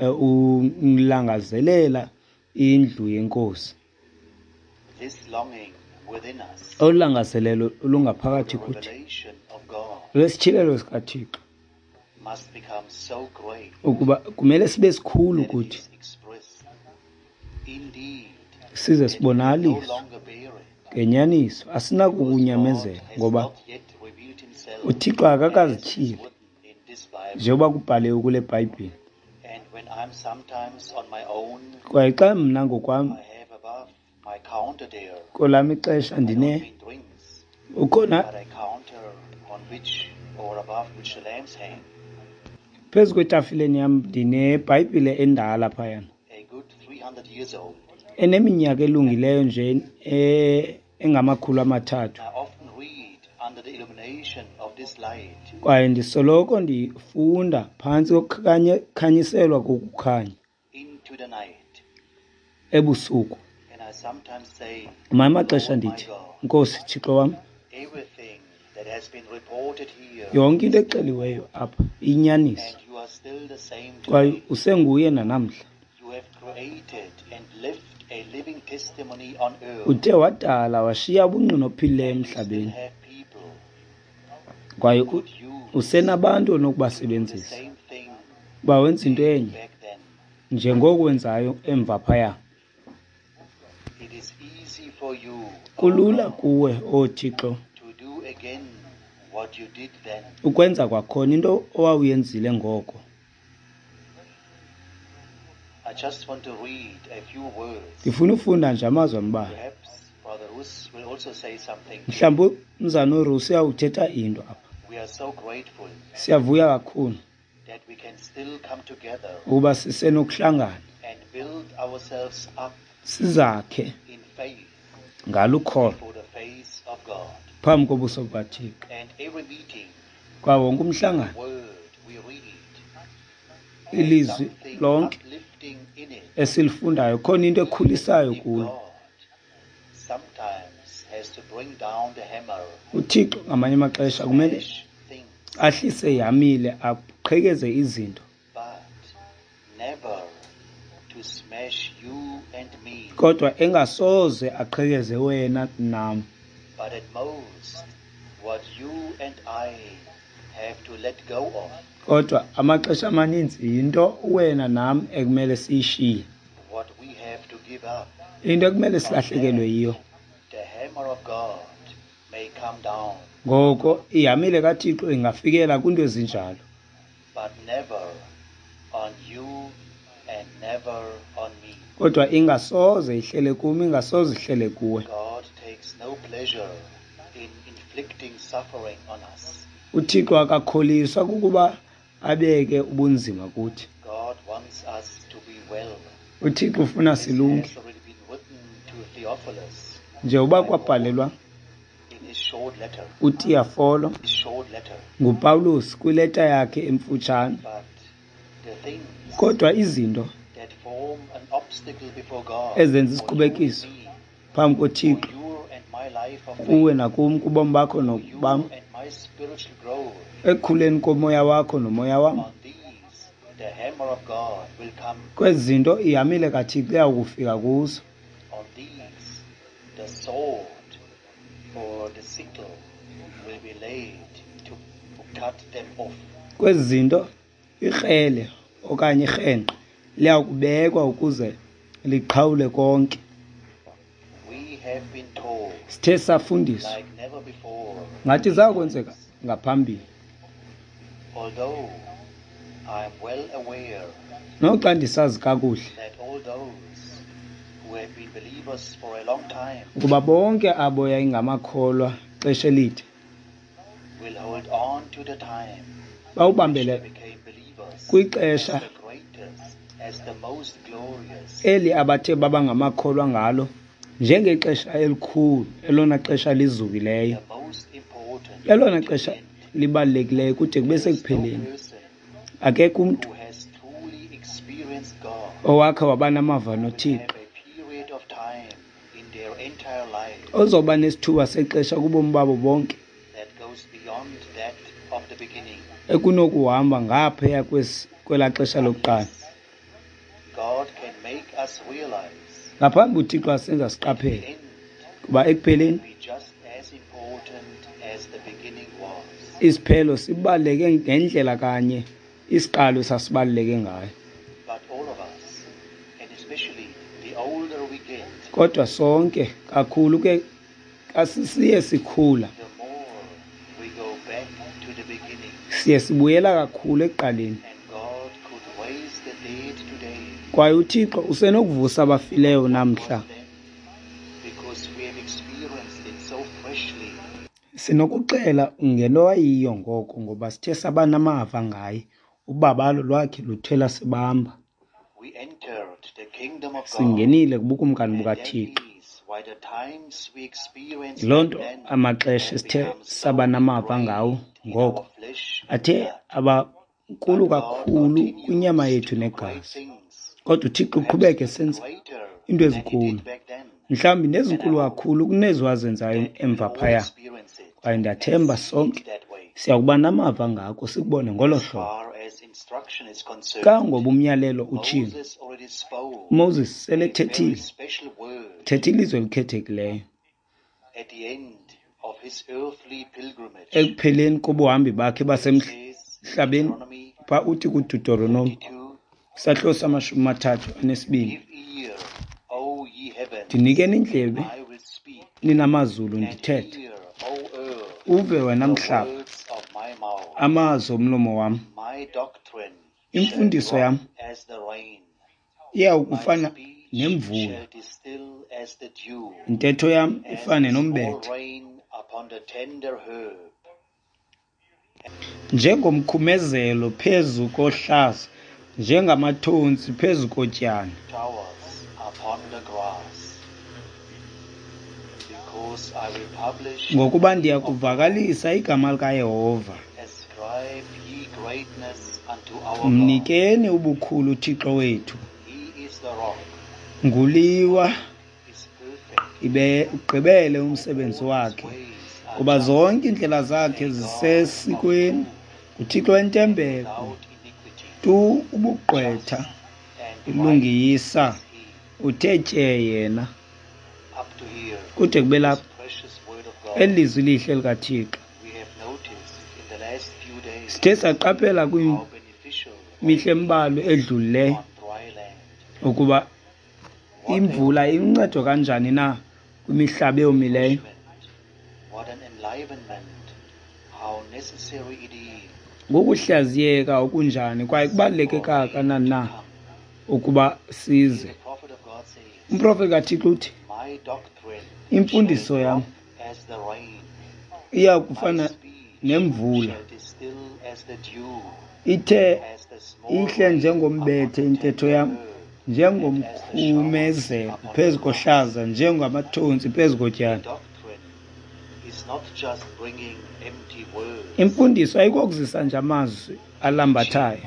[SPEAKER 2] ulangazelela indlu yenkosi.
[SPEAKER 1] This longing within us,
[SPEAKER 2] Ulangazelelo olungaphakathi
[SPEAKER 1] the
[SPEAKER 2] kuthi
[SPEAKER 1] revelation of God,
[SPEAKER 2] lwesitshilelo sikaThixo
[SPEAKER 1] must become so great
[SPEAKER 2] ukuba kumele sibe sikhulu
[SPEAKER 1] that it
[SPEAKER 2] kuthi
[SPEAKER 1] is expressed. Indeed,
[SPEAKER 2] size
[SPEAKER 1] that we can no
[SPEAKER 2] sibonaliswe
[SPEAKER 1] longer bear it,
[SPEAKER 2] ngenyaniso,
[SPEAKER 1] because God
[SPEAKER 2] asinakukunyamezela
[SPEAKER 1] has
[SPEAKER 2] ngoba
[SPEAKER 1] not yet revealed himself
[SPEAKER 2] uThixo
[SPEAKER 1] as it is
[SPEAKER 2] akakazityhili
[SPEAKER 1] written in this Bible.
[SPEAKER 2] njengoba kubhaliwe kule Bhayibhile.
[SPEAKER 1] And when I'm sometimes on my own,
[SPEAKER 2] Kwaye xa mna ngokwam
[SPEAKER 1] I have above my counter there.
[SPEAKER 2] kwelam ixesha
[SPEAKER 1] I don't
[SPEAKER 2] ndine
[SPEAKER 1] mean drinks,
[SPEAKER 2] ukhona
[SPEAKER 1] but a counter on which or above which the lamps hang.
[SPEAKER 2] phezu kwetafileni yam ndineBhayibhile endala phayana,
[SPEAKER 1] A good 300 years old.
[SPEAKER 2] eneminyaka elungileyo nje engamakhulu amathathu.
[SPEAKER 1] I often read under the illumination of this light.
[SPEAKER 2] Kwaye ndisoloko ndifunda phantsi kokukhanyiselwa kokukhanya
[SPEAKER 1] Into the night.
[SPEAKER 2] ebusuku.
[SPEAKER 1] And I sometimes say,
[SPEAKER 2] Ngamanye amaxesha
[SPEAKER 1] Lord my
[SPEAKER 2] ndithi,
[SPEAKER 1] God,
[SPEAKER 2] Nkosi Thixo wam,
[SPEAKER 1] everything that has been reported here,
[SPEAKER 2] yonke into exeliweyo apha iyinyaniso,
[SPEAKER 1] and you are still the same
[SPEAKER 2] kwaye
[SPEAKER 1] today.
[SPEAKER 2] usenguye nanamhla.
[SPEAKER 1] You have created and left a living testimony on earth.
[SPEAKER 2] Uthe wadala washiya ubungqina ophilileyo
[SPEAKER 1] And you still
[SPEAKER 2] emhlabeni,
[SPEAKER 1] have people
[SPEAKER 2] kwaye
[SPEAKER 1] who could use
[SPEAKER 2] usenabantu
[SPEAKER 1] to do the
[SPEAKER 2] onokubasebenzisa
[SPEAKER 1] same thing
[SPEAKER 2] uba wenza into
[SPEAKER 1] they
[SPEAKER 2] enye
[SPEAKER 1] did back then.
[SPEAKER 2] njengoko wenzayo emva phaya.
[SPEAKER 1] It is easy for you, O
[SPEAKER 2] Kulula
[SPEAKER 1] God,
[SPEAKER 2] kuwe, o Thixo,
[SPEAKER 1] to do again what you did then.
[SPEAKER 2] ukwenza kwakhona into owawuyenzile ngoko.
[SPEAKER 1] I just want to read a few words.
[SPEAKER 2] Ndifuna ufunda nje amazwi ambalwa.
[SPEAKER 1] Perhaps Brother Rus will also say something.
[SPEAKER 2] Mhlawumbi umzana uRusi uyawuthetha into apha.
[SPEAKER 1] We are so grateful
[SPEAKER 2] Siyavuya kakhulu
[SPEAKER 1] that we can still come together
[SPEAKER 2] ukuba sisenokuhlangana
[SPEAKER 1] and build ourselves up
[SPEAKER 2] sizakhe
[SPEAKER 1] in faith
[SPEAKER 2] ngalukholo
[SPEAKER 1] for the face of God.
[SPEAKER 2] phambi kobuso bukaThixo.
[SPEAKER 1] And every meeting,
[SPEAKER 2] Kwa wonke umhlangano,
[SPEAKER 1] word we read,
[SPEAKER 2] ilizwi
[SPEAKER 1] something
[SPEAKER 2] lonke
[SPEAKER 1] uplifting in it.
[SPEAKER 2] esilifundayo khona into ekhulisayo
[SPEAKER 1] If
[SPEAKER 2] kulo.
[SPEAKER 1] God, bring down the hammer,
[SPEAKER 2] uThixo ngamanye amaxesha kumele
[SPEAKER 1] smash things,
[SPEAKER 2] ahlise yamile aqhekeze izinto,
[SPEAKER 1] but never to smash you and me,
[SPEAKER 2] kodwa engasoze aqhekeze wena nam.
[SPEAKER 1] but at most what you and I have to let go of,
[SPEAKER 2] Kodwa amaxesha amaninzi yinto wena nam ekumele siyishiye,
[SPEAKER 1] what we have to give up.
[SPEAKER 2] into ekumele silahlekelwe yiyo.
[SPEAKER 1] The hammer of God may come down,
[SPEAKER 2] Ngoko iyamile kaThixo ingafikela kwinto ezinjalo,
[SPEAKER 1] but never on you and never on me.
[SPEAKER 2] kodwa ingasoze ihlele kum, ingasoze ihlele kuwe.
[SPEAKER 1] God takes no pleasure in inflicting suffering on us.
[SPEAKER 2] uThixo akakholiswa kukuba abeke ubunzima kuthi.
[SPEAKER 1] God wants us to be well.
[SPEAKER 2] uThixo ufuna
[SPEAKER 1] This
[SPEAKER 2] silunge,
[SPEAKER 1] has already been written to Theophilus
[SPEAKER 2] njengoba kwabhalelwa
[SPEAKER 1] in his short letter.
[SPEAKER 2] uTeofilo
[SPEAKER 1] His short letter.
[SPEAKER 2] nguPawulos kwileta yakhe emfutshane.
[SPEAKER 1] But the things
[SPEAKER 2] Kodwa izinto
[SPEAKER 1] that form an obstacle before God,
[SPEAKER 2] ezenza
[SPEAKER 1] for you and
[SPEAKER 2] isiqubekiso
[SPEAKER 1] me,
[SPEAKER 2] phambi
[SPEAKER 1] for
[SPEAKER 2] koThixo,
[SPEAKER 1] your and my life of
[SPEAKER 2] kuwe
[SPEAKER 1] faith,
[SPEAKER 2] nakum, kubomi bakho
[SPEAKER 1] for you
[SPEAKER 2] nobam,
[SPEAKER 1] and my spiritual growth,
[SPEAKER 2] ekukhuleni komoya wakho nomoya wam,
[SPEAKER 1] on these the hammer of God will come.
[SPEAKER 2] kwezi zinto ihamile kaThixo iyakufika kuzo.
[SPEAKER 1] On these the sword or the sickle will be laid to cut them off.
[SPEAKER 2] Kwezi zinto ikrele okanye irhenqe liyakubekwa ukuze liqhawule konke.
[SPEAKER 1] We have been told,
[SPEAKER 2] Sithe safundiswa
[SPEAKER 1] like never before,
[SPEAKER 2] ngathi zakwenzeka ngaphambili,
[SPEAKER 1] although I am well aware
[SPEAKER 2] noxa ndisazi kakuhle
[SPEAKER 1] that all those who have been believers for a long time
[SPEAKER 2] ukuba bonke abo yayingamakholwa xesha elide
[SPEAKER 1] will hold on to the time which
[SPEAKER 2] bawubambele
[SPEAKER 1] they became believers as
[SPEAKER 2] kwixesha
[SPEAKER 1] the greatest, as the most glorious,
[SPEAKER 2] eli abathe baba ngamakholwa ngalo njengexesha elikhulu, elona xesha lizukileyo,
[SPEAKER 1] the most important.
[SPEAKER 2] elona xesha libalulekileyo kude kube
[SPEAKER 1] There is no
[SPEAKER 2] sekupheleni.
[SPEAKER 1] person
[SPEAKER 2] Akekho umntu
[SPEAKER 1] who has truly experienced God
[SPEAKER 2] owakhe waba namava
[SPEAKER 1] will
[SPEAKER 2] noThixo
[SPEAKER 1] have a period of time in their entire life
[SPEAKER 2] ozoba nesithuba sexesha kubomi babo bonke
[SPEAKER 1] that goes beyond that of the beginning.
[SPEAKER 2] ekunokuhamba ngaphaya kwelaa xesha lokuqala.
[SPEAKER 1] God can make us realize
[SPEAKER 2] Ngaphambi uThixo asenza
[SPEAKER 1] the
[SPEAKER 2] siqaphele
[SPEAKER 1] end
[SPEAKER 2] kuba ekupheleni
[SPEAKER 1] will be just as important as the beginning was.
[SPEAKER 2] isiphelo sibaluleke ngendlela kanye isiqalo sasibaluleke ngayo.
[SPEAKER 1] But all of us, and especially the older we get,
[SPEAKER 2] Kodwa sonke kakhulu ke asisiye sikhula
[SPEAKER 1] the more we go back to the beginning.
[SPEAKER 2] siye sibuyela kakhulu ekuqaleni,
[SPEAKER 1] And God could raise the dead today
[SPEAKER 2] kwaye uThixo usenokuvusa abafileyo namhla.
[SPEAKER 1] them because we have experienced it so freshly.
[SPEAKER 2] Sinokucela ngento ayiyo ngoko ngoba sithe saba namava ngaye, ubabalo lwakhe luthela sibamba.
[SPEAKER 1] We entered the kingdom of God.
[SPEAKER 2] Singenile kubukumkani
[SPEAKER 1] And that
[SPEAKER 2] bukaThixo.
[SPEAKER 1] is why the times we experience
[SPEAKER 2] Yiloo nto
[SPEAKER 1] then
[SPEAKER 2] amaxesha
[SPEAKER 1] have
[SPEAKER 2] sithe
[SPEAKER 1] become so
[SPEAKER 2] saba namava
[SPEAKER 1] ingrained
[SPEAKER 2] ngawo
[SPEAKER 1] in
[SPEAKER 2] ngoko
[SPEAKER 1] our flesh and
[SPEAKER 2] athe
[SPEAKER 1] blood.
[SPEAKER 2] abankulu
[SPEAKER 1] But God
[SPEAKER 2] kakhulu
[SPEAKER 1] continues
[SPEAKER 2] kwinyama
[SPEAKER 1] to
[SPEAKER 2] yethu
[SPEAKER 1] do great
[SPEAKER 2] negazi.
[SPEAKER 1] things,
[SPEAKER 2] Kodwa uThixo
[SPEAKER 1] perhaps
[SPEAKER 2] uqhubeke
[SPEAKER 1] even
[SPEAKER 2] senza
[SPEAKER 1] greater
[SPEAKER 2] into
[SPEAKER 1] than he
[SPEAKER 2] ezinkulu,
[SPEAKER 1] did back then.
[SPEAKER 2] mhlawumbi nezinkulu kakhulu kunezo wazenzayo
[SPEAKER 1] That we'll
[SPEAKER 2] emva
[SPEAKER 1] all
[SPEAKER 2] phaya,
[SPEAKER 1] experience it
[SPEAKER 2] kwaye
[SPEAKER 1] and
[SPEAKER 2] ndiyathemba
[SPEAKER 1] see it
[SPEAKER 2] sonke
[SPEAKER 1] that way.
[SPEAKER 2] siyakuba namava ngako sikubone ngolo
[SPEAKER 1] As
[SPEAKER 2] hlobo.
[SPEAKER 1] far as instruction is concerned,
[SPEAKER 2] Kangoba umyalelo utshilo,
[SPEAKER 1] Moses already spoke
[SPEAKER 2] uMoses
[SPEAKER 1] a very
[SPEAKER 2] selethethile,
[SPEAKER 1] special word
[SPEAKER 2] thetha ilizwi elikhethekileyo
[SPEAKER 1] at the end of his earthly pilgrimage.
[SPEAKER 2] ekupheleni kobuhambi bakhe
[SPEAKER 1] It says in
[SPEAKER 2] basemhlabeni.
[SPEAKER 1] Deuteronomy
[SPEAKER 2] Pha uthi kuDuteronomi
[SPEAKER 1] 32,
[SPEAKER 2] isahluko sama-32.
[SPEAKER 1] give ear, O ye heavens,
[SPEAKER 2] Ndinikeni indlebe
[SPEAKER 1] I will speak,
[SPEAKER 2] ninamazulu
[SPEAKER 1] and
[SPEAKER 2] ndithethe,
[SPEAKER 1] hear, O earth,
[SPEAKER 2] uve wena
[SPEAKER 1] the
[SPEAKER 2] mhlaba
[SPEAKER 1] words of my mouth.
[SPEAKER 2] amazwi omlomo wam.
[SPEAKER 1] My doctrine
[SPEAKER 2] Imfundiso
[SPEAKER 1] shall
[SPEAKER 2] yam
[SPEAKER 1] drop as the rain, my
[SPEAKER 2] iyawukufana
[SPEAKER 1] speech
[SPEAKER 2] nemvula,
[SPEAKER 1] shall distill as the dew,
[SPEAKER 2] intetho yam
[SPEAKER 1] as
[SPEAKER 2] ifane
[SPEAKER 1] the small
[SPEAKER 2] nombethe,
[SPEAKER 1] rain upon the tender herb.
[SPEAKER 2] njengomkhumezelo phezu kohlaza, njengamathonsi phezu kotyana.
[SPEAKER 1] Towers upon the grass. Because I will publish,
[SPEAKER 2] Ngokuba ndiyakuvakalisa igama likaYehova,
[SPEAKER 1] ascribe ye greatness unto our God.
[SPEAKER 2] mnikeni ubukhulu uThixo wethu.
[SPEAKER 1] He is the rock,
[SPEAKER 2] Nguliwa
[SPEAKER 1] is perfect,
[SPEAKER 2] ugqibele umsebenzi wakhe, kuba zonke iindlela zakhe zisesikweni. UThixo wentembeko, tu ubugqwetha ilungisa, uthe tye yena. Kude kube lapha elizwi lihle likaThixo. Sithe saqaphela kwimihle embalwa edlulileyo ukuba imvula iluncedo kanjani na kwimihlaba eyomileyo. Ngokuhlaziyeka okunjani kwaye kubaluleke kangakanani na ukuba size. Umprofeti kaThixo uthi, imfundiso yam iya kufana nemvula, ithe ihle njengombethe intetho yam, njengomkhumezelo phezu kohlaza, njengamathontsi phezu kotyana. Imfundiso ayikokuzisa nje amazwi alambathayo.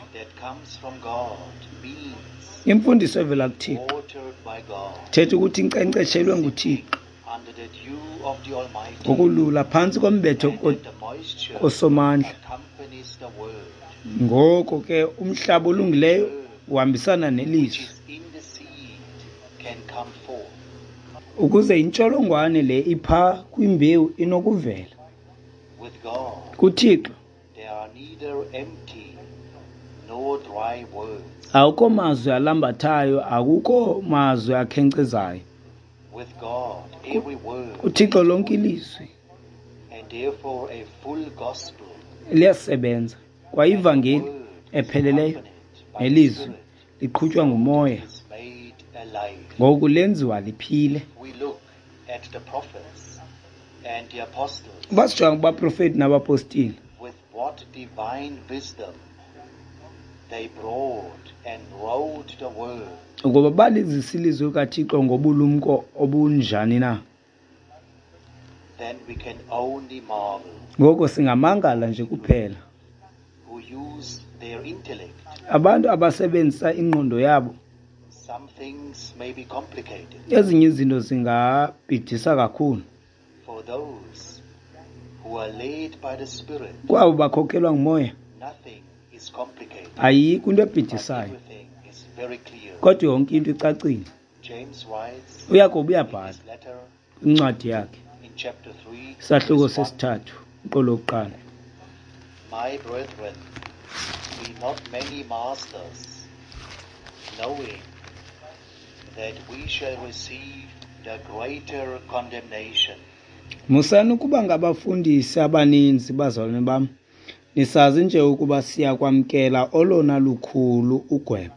[SPEAKER 2] Imfundiso evela kuThixo thetha ukuthi inkcenkceshelwe nguThixo ngokulula phantsi kombetho kosomandla. Ngoko ke umhlaba olungileyo uhambisana nelizwi, ukuze intsholongwane le ipha kwimbewu inokuvela. KuThixo awukho mazwi alambathayo, akukho mazwi akhenkcezayo. KuThixo lonke ilizwi liyasebenza, kwa ivangeli epheleleyo nelizwi liqhutywa ngumoya, ngoku lenziwa liphile. Basijonga kubaprofeti nabapostile, ukuba balizisa ilizwi likaThixo ngobulumko obunjani na. Ngoko singamangala nje kuphela. Abantu abasebenzisa ingqondo yabo, ezinye izinto zingabhidisa kakhulu. Kwabo bakhokelwa ngumoya, ayikho into ebhidisayo, kodwa yonke into icacile. uYakobo uyabhala incwadi yakhe isahluko sesithathu iqolo lokuqala.
[SPEAKER 1] My brethren, be not many masters, knowing that we shall receive the greater condemnation.
[SPEAKER 2] Musani ukuba ngabafundisi abaninzi, bazalwane bam, nisazi nje ukuba siya kwamkela olona lukhulu ugwebo.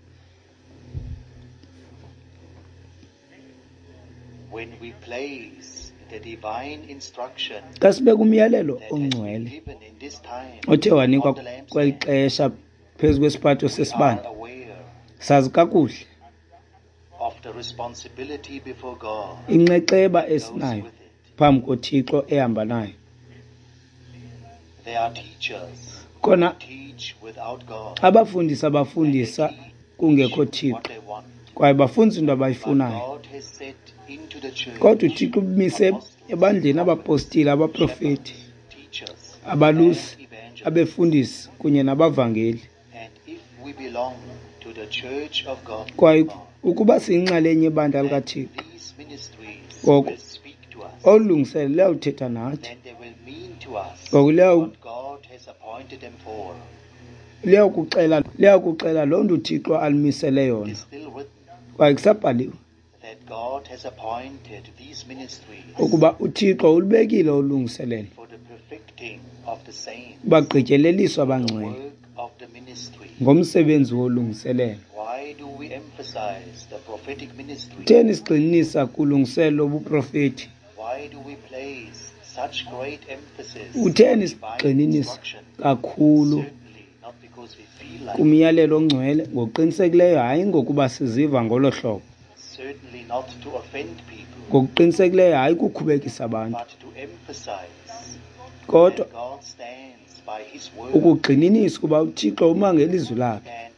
[SPEAKER 1] When we place the divine instruction
[SPEAKER 2] Xa sibeka umyalelo
[SPEAKER 1] that has
[SPEAKER 2] ongcwele
[SPEAKER 1] given in this time
[SPEAKER 2] othe wanikwa
[SPEAKER 1] on the lampstand,
[SPEAKER 2] kweli xesha phezu kwesiphatho
[SPEAKER 1] we are
[SPEAKER 2] sesibane,
[SPEAKER 1] aware
[SPEAKER 2] sazi kakuhle
[SPEAKER 1] of the responsibility before God
[SPEAKER 2] inxexeba
[SPEAKER 1] goes
[SPEAKER 2] esinayo
[SPEAKER 1] with it.
[SPEAKER 2] phambi koThixo ehamba nayo.
[SPEAKER 1] There are teachers
[SPEAKER 2] Khona
[SPEAKER 1] who teach without God.
[SPEAKER 2] abafundisi abafundisa
[SPEAKER 1] They teach
[SPEAKER 2] kungekho
[SPEAKER 1] what
[SPEAKER 2] Thixo,
[SPEAKER 1] they want.
[SPEAKER 2] kwaye bafundisa into
[SPEAKER 1] But
[SPEAKER 2] abayifunayo.
[SPEAKER 1] God has set into the church
[SPEAKER 2] Kodwa uThixo umise
[SPEAKER 1] apostles,
[SPEAKER 2] ebandleni
[SPEAKER 1] prophets,
[SPEAKER 2] abapostile, abaprofeti,
[SPEAKER 1] shepherds, teachers,
[SPEAKER 2] abalusi,
[SPEAKER 1] and evangelists.
[SPEAKER 2] abefundisi kunye nabavangeli.
[SPEAKER 1] And if we belong to the church of God,
[SPEAKER 2] Kwaye ukuba siyinxalenye yebandla
[SPEAKER 1] then
[SPEAKER 2] likaThixo,
[SPEAKER 1] these ministries
[SPEAKER 2] Ngoko,
[SPEAKER 1] will speak to us.
[SPEAKER 2] olungiselelo liyawuthetha nathi,
[SPEAKER 1] Then they will mean to us
[SPEAKER 2] Ngoko
[SPEAKER 1] what God has appointed them for.
[SPEAKER 2] liyakuxela loo nto uThixo alimisele
[SPEAKER 1] It
[SPEAKER 2] yona.
[SPEAKER 1] is still written
[SPEAKER 2] Kwaye kusabhaliwe
[SPEAKER 1] that God has appointed these ministries
[SPEAKER 2] ukuba uThixo ulibekile ulungiselelo
[SPEAKER 1] for the perfecting of the saints,
[SPEAKER 2] bagqityeleliswa
[SPEAKER 1] the
[SPEAKER 2] abangcwele
[SPEAKER 1] work of the ministry.
[SPEAKER 2] ngomsebenzi wolungiselelo.
[SPEAKER 1] Why do we emphasize the prophetic ministry?
[SPEAKER 2] Theni sigxinisa kulungiselelo lobuprofeti?
[SPEAKER 1] Why do we place such great emphasis
[SPEAKER 2] Utheni
[SPEAKER 1] on divine
[SPEAKER 2] sigxininisa
[SPEAKER 1] instruction?
[SPEAKER 2] kakhulu
[SPEAKER 1] Certainly not because we feel like it.
[SPEAKER 2] kumyalelo ongcwele ngokuqinisekileyo, hayi ngokuba siziva ngolo hlobo,
[SPEAKER 1] Certainly not to offend people,
[SPEAKER 2] ngokuqinisekileyo hayi kukhubekisa abantu,
[SPEAKER 1] but to emphasize
[SPEAKER 2] kodwa
[SPEAKER 1] that God stands by His word
[SPEAKER 2] ukugxininisa ukuba uThixo uma ngelizwi lakhe
[SPEAKER 1] and that it is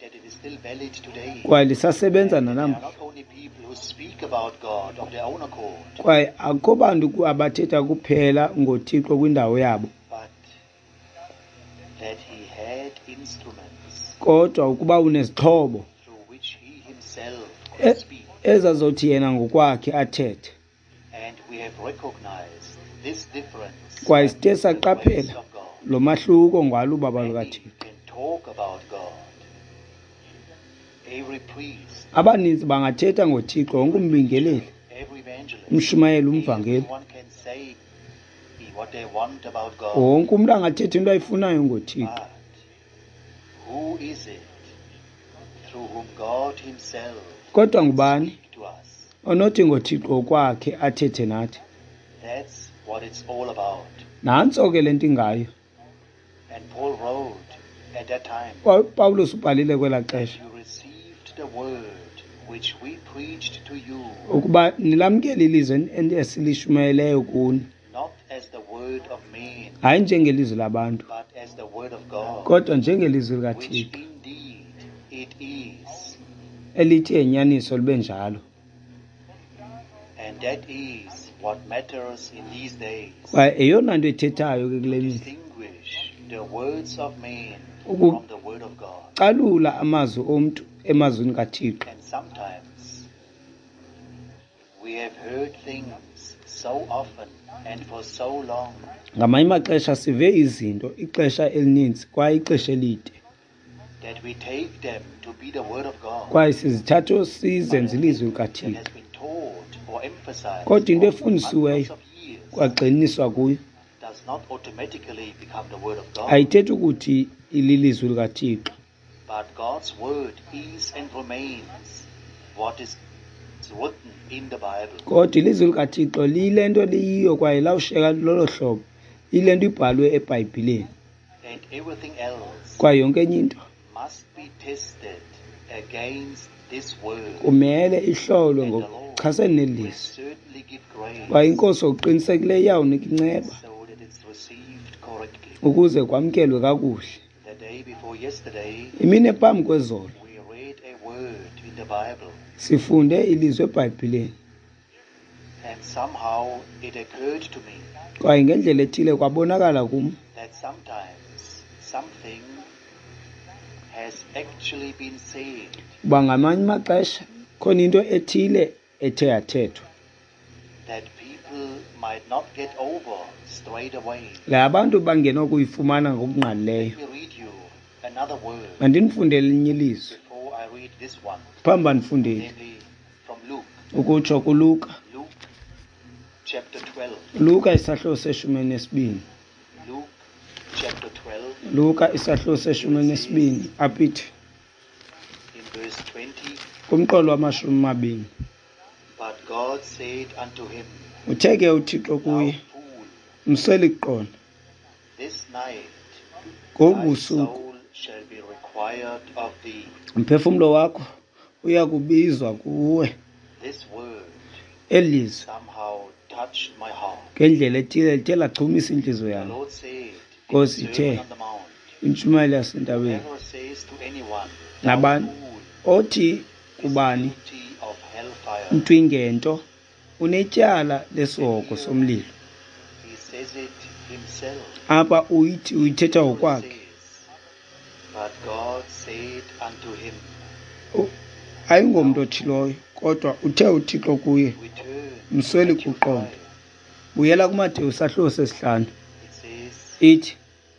[SPEAKER 1] still valid today.
[SPEAKER 2] kwaye lisasebenza
[SPEAKER 1] And there are
[SPEAKER 2] nanamhla.
[SPEAKER 1] not only people who speak about God of their own accord,
[SPEAKER 2] Kwaye akukho bantu abathetha kuphela ngoThixo kwindawo yabo,
[SPEAKER 1] but that he had instruments
[SPEAKER 2] kodwa ukuba unezixhobo
[SPEAKER 1] through which he himself could speak.
[SPEAKER 2] ezazothi yena ngokwakhe athethe.
[SPEAKER 1] And we have recognized this difference
[SPEAKER 2] Kwaye
[SPEAKER 1] and
[SPEAKER 2] sithe
[SPEAKER 1] the ways
[SPEAKER 2] saqaphela
[SPEAKER 1] of God.
[SPEAKER 2] lo mahluko ngalo ubaba
[SPEAKER 1] Many
[SPEAKER 2] lukaThixo.
[SPEAKER 1] can talk about God. Every priest,
[SPEAKER 2] Abaninzi bangathetha ngoThixo, wonke umbingeleli,
[SPEAKER 1] every evangelist,
[SPEAKER 2] umshumayeli, umvangeli,
[SPEAKER 1] everyone can say what they want about God.
[SPEAKER 2] wonke umuntu angathetha into ayifunayo ngoThixo.
[SPEAKER 1] But who is it through whom God himself
[SPEAKER 2] Kodwa ngubani
[SPEAKER 1] speak to us?
[SPEAKER 2] onothi ngoThixo kwakhe athethe nathi?
[SPEAKER 1] That's what it's all about.
[SPEAKER 2] Nantso ke lento ingayo.
[SPEAKER 1] And Paul wrote at that time,
[SPEAKER 2] Pawulos ubhalile kwela xesha
[SPEAKER 1] you received the word which we preached to you,
[SPEAKER 2] ukuba nilamkele ilizwi esilishumayeleyo kuni,
[SPEAKER 1] not as the word of men,
[SPEAKER 2] hayi njengelizwi labantu,
[SPEAKER 1] but as the word of God,
[SPEAKER 2] kodwa njengelizwi
[SPEAKER 1] which
[SPEAKER 2] likaThixo,
[SPEAKER 1] indeed it is.
[SPEAKER 2] elithi enyaniso libe njalo.
[SPEAKER 1] And that is what matters in these days.
[SPEAKER 2] Kwaye eyona nto ethethayo ke kule mihla,
[SPEAKER 1] Distinguish the words of men
[SPEAKER 2] Uku-
[SPEAKER 1] from the word of God.
[SPEAKER 2] calula amazwi omntu emazwini kaThixo.
[SPEAKER 1] And sometimes we have heard things so often and for so long
[SPEAKER 2] Ngamanye amaxesha sive izinto ixesha elininzi kwaye ixesha elide,
[SPEAKER 1] that we take them to be the word of God.
[SPEAKER 2] kwaye sizithatha sizenze ilizwi
[SPEAKER 1] That has
[SPEAKER 2] likaThixo,
[SPEAKER 1] been taught or emphasized
[SPEAKER 2] kodwa into
[SPEAKER 1] for
[SPEAKER 2] efundisiweyo
[SPEAKER 1] hundreds of years
[SPEAKER 2] kwagxiniswa kuyo
[SPEAKER 1] does not automatically become the word of God.
[SPEAKER 2] ayithethi ukuthi ililizwi likaThixo,
[SPEAKER 1] But God's word is and remains what is written in the Bible.
[SPEAKER 2] kodwa ilizwi likaThixo liyile nto liyiyo kwaye lawusheka lolo hlobo, ile nto ibhalwe eBhayibhileni,
[SPEAKER 1] And everything else
[SPEAKER 2] kwaye yonke enye into
[SPEAKER 1] must be tested against this word.
[SPEAKER 2] kumele ihlolwe
[SPEAKER 1] And the Lord
[SPEAKER 2] ngokuchasene
[SPEAKER 1] will
[SPEAKER 2] nelizwi,
[SPEAKER 1] certainly give
[SPEAKER 2] kwaye
[SPEAKER 1] grace
[SPEAKER 2] inkosi okuqinisekileyo iyawunika inceba
[SPEAKER 1] so that it's received correctly.
[SPEAKER 2] ukuze kwamkelwe kakuhle.
[SPEAKER 1] The day before yesterday,
[SPEAKER 2] Imini ephambi kwezolo
[SPEAKER 1] we read a word in the Bible,
[SPEAKER 2] sifunde ilizwi eBhayibhileni,
[SPEAKER 1] and somehow it occurred to me
[SPEAKER 2] kwaye ngendlela ethile kwabonakala kum
[SPEAKER 1] that sometimes something has actually been said
[SPEAKER 2] uba ngamanye amaxesha khona into ethile ethe yathethwa,
[SPEAKER 1] that people might not get over straight away.
[SPEAKER 2] le abantu bangenokuyifumana ngokungqalileyo.
[SPEAKER 1] Let me read you another word
[SPEAKER 2] Mandinifundele elinye ilizwi
[SPEAKER 1] before I read this one,
[SPEAKER 2] phambi bandifundeli,
[SPEAKER 1] namely from Luke.
[SPEAKER 2] ukutsho kuLuka,
[SPEAKER 1] Luke chapter 12.
[SPEAKER 2] Luka isahluko seshumi enesibini,
[SPEAKER 1] Luke chapter 12
[SPEAKER 2] Luka isahluko seshumi enesibini, apithi
[SPEAKER 1] in verse 20.
[SPEAKER 2] kumqolo wamashumi amabini,
[SPEAKER 1] But God said unto him,
[SPEAKER 2] uthe ke uThixo
[SPEAKER 1] Thou
[SPEAKER 2] kuye,
[SPEAKER 1] fool,
[SPEAKER 2] msweli kuqonda,
[SPEAKER 1] this night
[SPEAKER 2] ngobu
[SPEAKER 1] thy
[SPEAKER 2] busuku
[SPEAKER 1] soul shall be required of thee.
[SPEAKER 2] umphefumlo wakho uya kubizwa kuwe.
[SPEAKER 1] This word
[SPEAKER 2] Elizwi
[SPEAKER 1] somehow touched my heart.
[SPEAKER 2] ngendlela ethile lithe lachumisa inhliziyo
[SPEAKER 1] The
[SPEAKER 2] yami.
[SPEAKER 1] Lord said in the
[SPEAKER 2] Nkosi
[SPEAKER 1] Sermon
[SPEAKER 2] ithe
[SPEAKER 1] on the Mount,
[SPEAKER 2] intshumayelo yasentabeni,
[SPEAKER 1] whoever says to anyone,
[SPEAKER 2] Nabani?
[SPEAKER 1] thou fool,
[SPEAKER 2] othi
[SPEAKER 1] is
[SPEAKER 2] kubani
[SPEAKER 1] guilty of hellfire.
[SPEAKER 2] mtwingento unetyala lesihoko somlilo.
[SPEAKER 1] He says it himself.
[SPEAKER 2] Apha uyithetha
[SPEAKER 1] He
[SPEAKER 2] ngokwakhe.
[SPEAKER 1] says, But God said unto him,
[SPEAKER 2] Ayingomntu othiloyo, kodwa uthe uThixo kuye,
[SPEAKER 1] return
[SPEAKER 2] msweli
[SPEAKER 1] at your
[SPEAKER 2] kuqonda.
[SPEAKER 1] tribe.
[SPEAKER 2] Buyela kuMateyu isahluko sesihlanu,
[SPEAKER 1] It says
[SPEAKER 2] ithi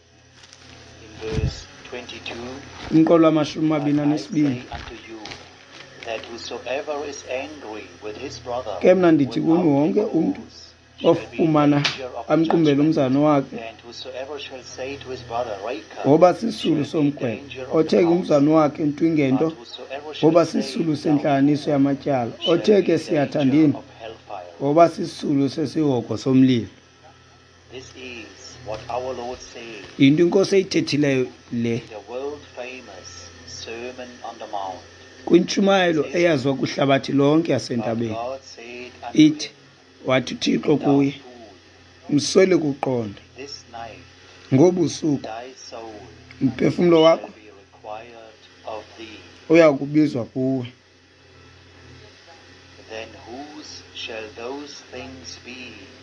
[SPEAKER 1] in verse 22,
[SPEAKER 2] kumqolo wamashumi
[SPEAKER 1] But
[SPEAKER 2] amabini
[SPEAKER 1] I
[SPEAKER 2] anesibini,
[SPEAKER 1] say unto you, that whosoever is angry with his brother
[SPEAKER 2] ke mna ndithi kuni
[SPEAKER 1] without
[SPEAKER 2] wonke
[SPEAKER 1] cause
[SPEAKER 2] umntu
[SPEAKER 1] shall be in
[SPEAKER 2] ofumana
[SPEAKER 1] danger of
[SPEAKER 2] amqumbele
[SPEAKER 1] judgment.
[SPEAKER 2] umzana wakhe,
[SPEAKER 1] And whosoever shall say to his brother, Raca,
[SPEAKER 2] ngoba sisulu
[SPEAKER 1] shall be in
[SPEAKER 2] somkhwele,
[SPEAKER 1] danger of
[SPEAKER 2] othe
[SPEAKER 1] the
[SPEAKER 2] ke
[SPEAKER 1] house.
[SPEAKER 2] umzana wakhe ntwingento,
[SPEAKER 1] But whosoever shall
[SPEAKER 2] ngoba
[SPEAKER 1] say,
[SPEAKER 2] sisulu
[SPEAKER 1] Thou
[SPEAKER 2] sentlanganiso
[SPEAKER 1] fool,
[SPEAKER 2] yamatyala,
[SPEAKER 1] shall
[SPEAKER 2] othe
[SPEAKER 1] be
[SPEAKER 2] ke
[SPEAKER 1] in
[SPEAKER 2] siyathandini,
[SPEAKER 1] danger of hellfire.
[SPEAKER 2] ngoba sisulu sesihoko somlilo.
[SPEAKER 1] This is what our Lord said
[SPEAKER 2] Yinto inkosi eyithethileyo le
[SPEAKER 1] in the world-famous Sermon on the Mount.
[SPEAKER 2] kwintshumayelo eyaziwa kwihlabathi lonke
[SPEAKER 1] But
[SPEAKER 2] yasentabeni,
[SPEAKER 1] God said unto
[SPEAKER 2] ithi
[SPEAKER 1] him,
[SPEAKER 2] wathi uThixo
[SPEAKER 1] Thou
[SPEAKER 2] kuye,
[SPEAKER 1] fool,
[SPEAKER 2] msweli kuqonda,
[SPEAKER 1] this night
[SPEAKER 2] ngobusuku
[SPEAKER 1] thy soul
[SPEAKER 2] umphefumlo
[SPEAKER 1] shall
[SPEAKER 2] wakho
[SPEAKER 1] be required of thee.
[SPEAKER 2] uya kubizwa kuwe.
[SPEAKER 1] then whose shall those things be?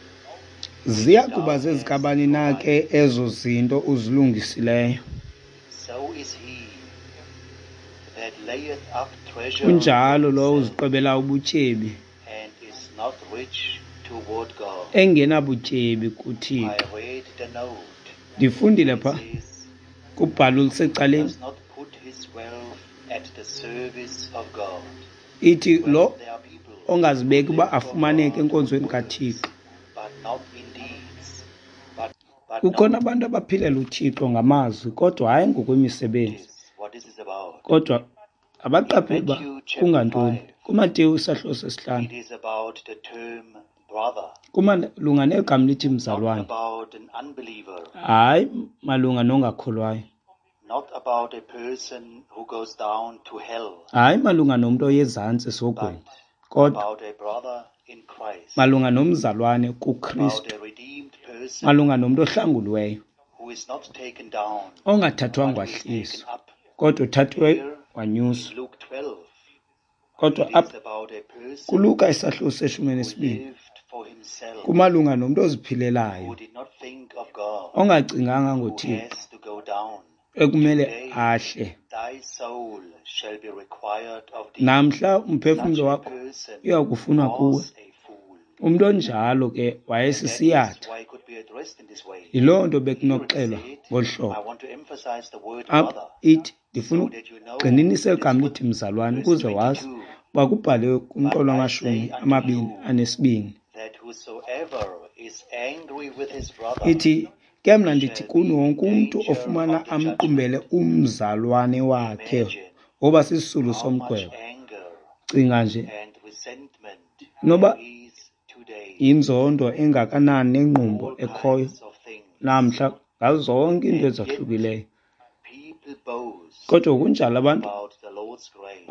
[SPEAKER 2] Ziya kuba zezikabani na ke ezo zinto uzilungisileyo.
[SPEAKER 1] So is he that layeth up treasure
[SPEAKER 2] Kunjalo
[SPEAKER 1] for
[SPEAKER 2] lo
[SPEAKER 1] himself,
[SPEAKER 2] uziqobela ubutyebi
[SPEAKER 1] and is not rich toward God.
[SPEAKER 2] engenabutyebi
[SPEAKER 1] I
[SPEAKER 2] kuThixo.
[SPEAKER 1] read the note.
[SPEAKER 2] Ndifundile
[SPEAKER 1] It
[SPEAKER 2] pha
[SPEAKER 1] says,
[SPEAKER 2] kubhalo lusecaleni,
[SPEAKER 1] does not put his wealth at the service of God.
[SPEAKER 2] ithi
[SPEAKER 1] Well,
[SPEAKER 2] lo
[SPEAKER 1] there are people
[SPEAKER 2] ongazibeki
[SPEAKER 1] who
[SPEAKER 2] uba
[SPEAKER 1] live for
[SPEAKER 2] afumaneke
[SPEAKER 1] God
[SPEAKER 2] enkonzweni
[SPEAKER 1] with words,
[SPEAKER 2] kaThixo.
[SPEAKER 1] but not in deeds. But
[SPEAKER 2] Kukhona
[SPEAKER 1] no,
[SPEAKER 2] abantu abaphilela uThixo ngamazwi kodwa hayi ngokwemisebenzi.
[SPEAKER 1] is what this is about.
[SPEAKER 2] Kodwa abaqapheli uba
[SPEAKER 1] Matthew chapter
[SPEAKER 2] kungantoni.
[SPEAKER 1] 5,
[SPEAKER 2] kuMateyu isahluko sesihlanu
[SPEAKER 1] it is about the term brother,
[SPEAKER 2] kumalunga negama lithi
[SPEAKER 1] not
[SPEAKER 2] mzalwane,
[SPEAKER 1] about an unbeliever,
[SPEAKER 2] hayi malunga nongakholwayo,
[SPEAKER 1] not about a person who goes down to hell,
[SPEAKER 2] hayi malunga nomntu oyezantsi esogweni,
[SPEAKER 1] but
[SPEAKER 2] kodwa
[SPEAKER 1] about a brother in Christ,
[SPEAKER 2] malunga nomzalwane
[SPEAKER 1] about
[SPEAKER 2] kuKristu,
[SPEAKER 1] a redeemed person
[SPEAKER 2] malunga nomntu ohlanguliweyo,
[SPEAKER 1] who is not taken down,
[SPEAKER 2] ongathathwanga
[SPEAKER 1] but who is
[SPEAKER 2] wahliswa,
[SPEAKER 1] taken up.
[SPEAKER 2] kodwa uthathwe
[SPEAKER 1] Here
[SPEAKER 2] wanyuswa.
[SPEAKER 1] in Luke 12,
[SPEAKER 2] Kodwa
[SPEAKER 1] it is
[SPEAKER 2] apha
[SPEAKER 1] about a person
[SPEAKER 2] kuluka isahluko seshumi
[SPEAKER 1] who
[SPEAKER 2] nesibini
[SPEAKER 1] lived for himself,
[SPEAKER 2] kumalunga nomntu
[SPEAKER 1] who
[SPEAKER 2] oziphilelayo,
[SPEAKER 1] did not think of God,
[SPEAKER 2] ongacinganga
[SPEAKER 1] who
[SPEAKER 2] ngoThixo,
[SPEAKER 1] has to go down.
[SPEAKER 2] ekumele
[SPEAKER 1] Today,
[SPEAKER 2] ahle.
[SPEAKER 1] thy soul shall be required of thee.
[SPEAKER 2] Namhla
[SPEAKER 1] Such
[SPEAKER 2] umphefumlo
[SPEAKER 1] a
[SPEAKER 2] wakho
[SPEAKER 1] person
[SPEAKER 2] uya kufunwa kuwe.
[SPEAKER 1] was a fool.
[SPEAKER 2] Umntu onjalo ke
[SPEAKER 1] And that is
[SPEAKER 2] wayesisiyatha.
[SPEAKER 1] why it could be addressed in this way.
[SPEAKER 2] Yiloo nto
[SPEAKER 1] Here it
[SPEAKER 2] bekunoxelwa
[SPEAKER 1] said,
[SPEAKER 2] ngolu
[SPEAKER 1] I
[SPEAKER 2] hlobo.
[SPEAKER 1] want to emphasize the word
[SPEAKER 2] Apha
[SPEAKER 1] brother,
[SPEAKER 2] ithi ndifuna
[SPEAKER 1] so that you know
[SPEAKER 2] ugxininise
[SPEAKER 1] that
[SPEAKER 2] igama
[SPEAKER 1] it's
[SPEAKER 2] lithi mzalwane
[SPEAKER 1] verse
[SPEAKER 2] ukuze wazi
[SPEAKER 1] 22,
[SPEAKER 2] uba kubhaliwe kumqolo
[SPEAKER 1] But I
[SPEAKER 2] wamashumi
[SPEAKER 1] say unto
[SPEAKER 2] amabini
[SPEAKER 1] you,
[SPEAKER 2] anesibini.
[SPEAKER 1] that whosoever is angry with his brother
[SPEAKER 2] Ithi ke mna ndithi
[SPEAKER 1] shall
[SPEAKER 2] kuni
[SPEAKER 1] be in
[SPEAKER 2] wonke umntu
[SPEAKER 1] danger
[SPEAKER 2] ofumana
[SPEAKER 1] of the
[SPEAKER 2] amqumbele
[SPEAKER 1] judgment.
[SPEAKER 2] umzalwane wakhe
[SPEAKER 1] Imagine
[SPEAKER 2] ngoba sisisulu
[SPEAKER 1] how much
[SPEAKER 2] somgwebo.
[SPEAKER 1] anger
[SPEAKER 2] Cinga nje
[SPEAKER 1] and resentment
[SPEAKER 2] noba
[SPEAKER 1] there is today.
[SPEAKER 2] yinzondo engakanani nengqumbo
[SPEAKER 1] All
[SPEAKER 2] ekhoyo
[SPEAKER 1] kinds of things.
[SPEAKER 2] namhla ngazo zonke iinto
[SPEAKER 1] And yet,
[SPEAKER 2] ezahlukileyo.
[SPEAKER 1] people boast
[SPEAKER 2] Kodwa kunjalo abantu
[SPEAKER 1] about the Lord's grace.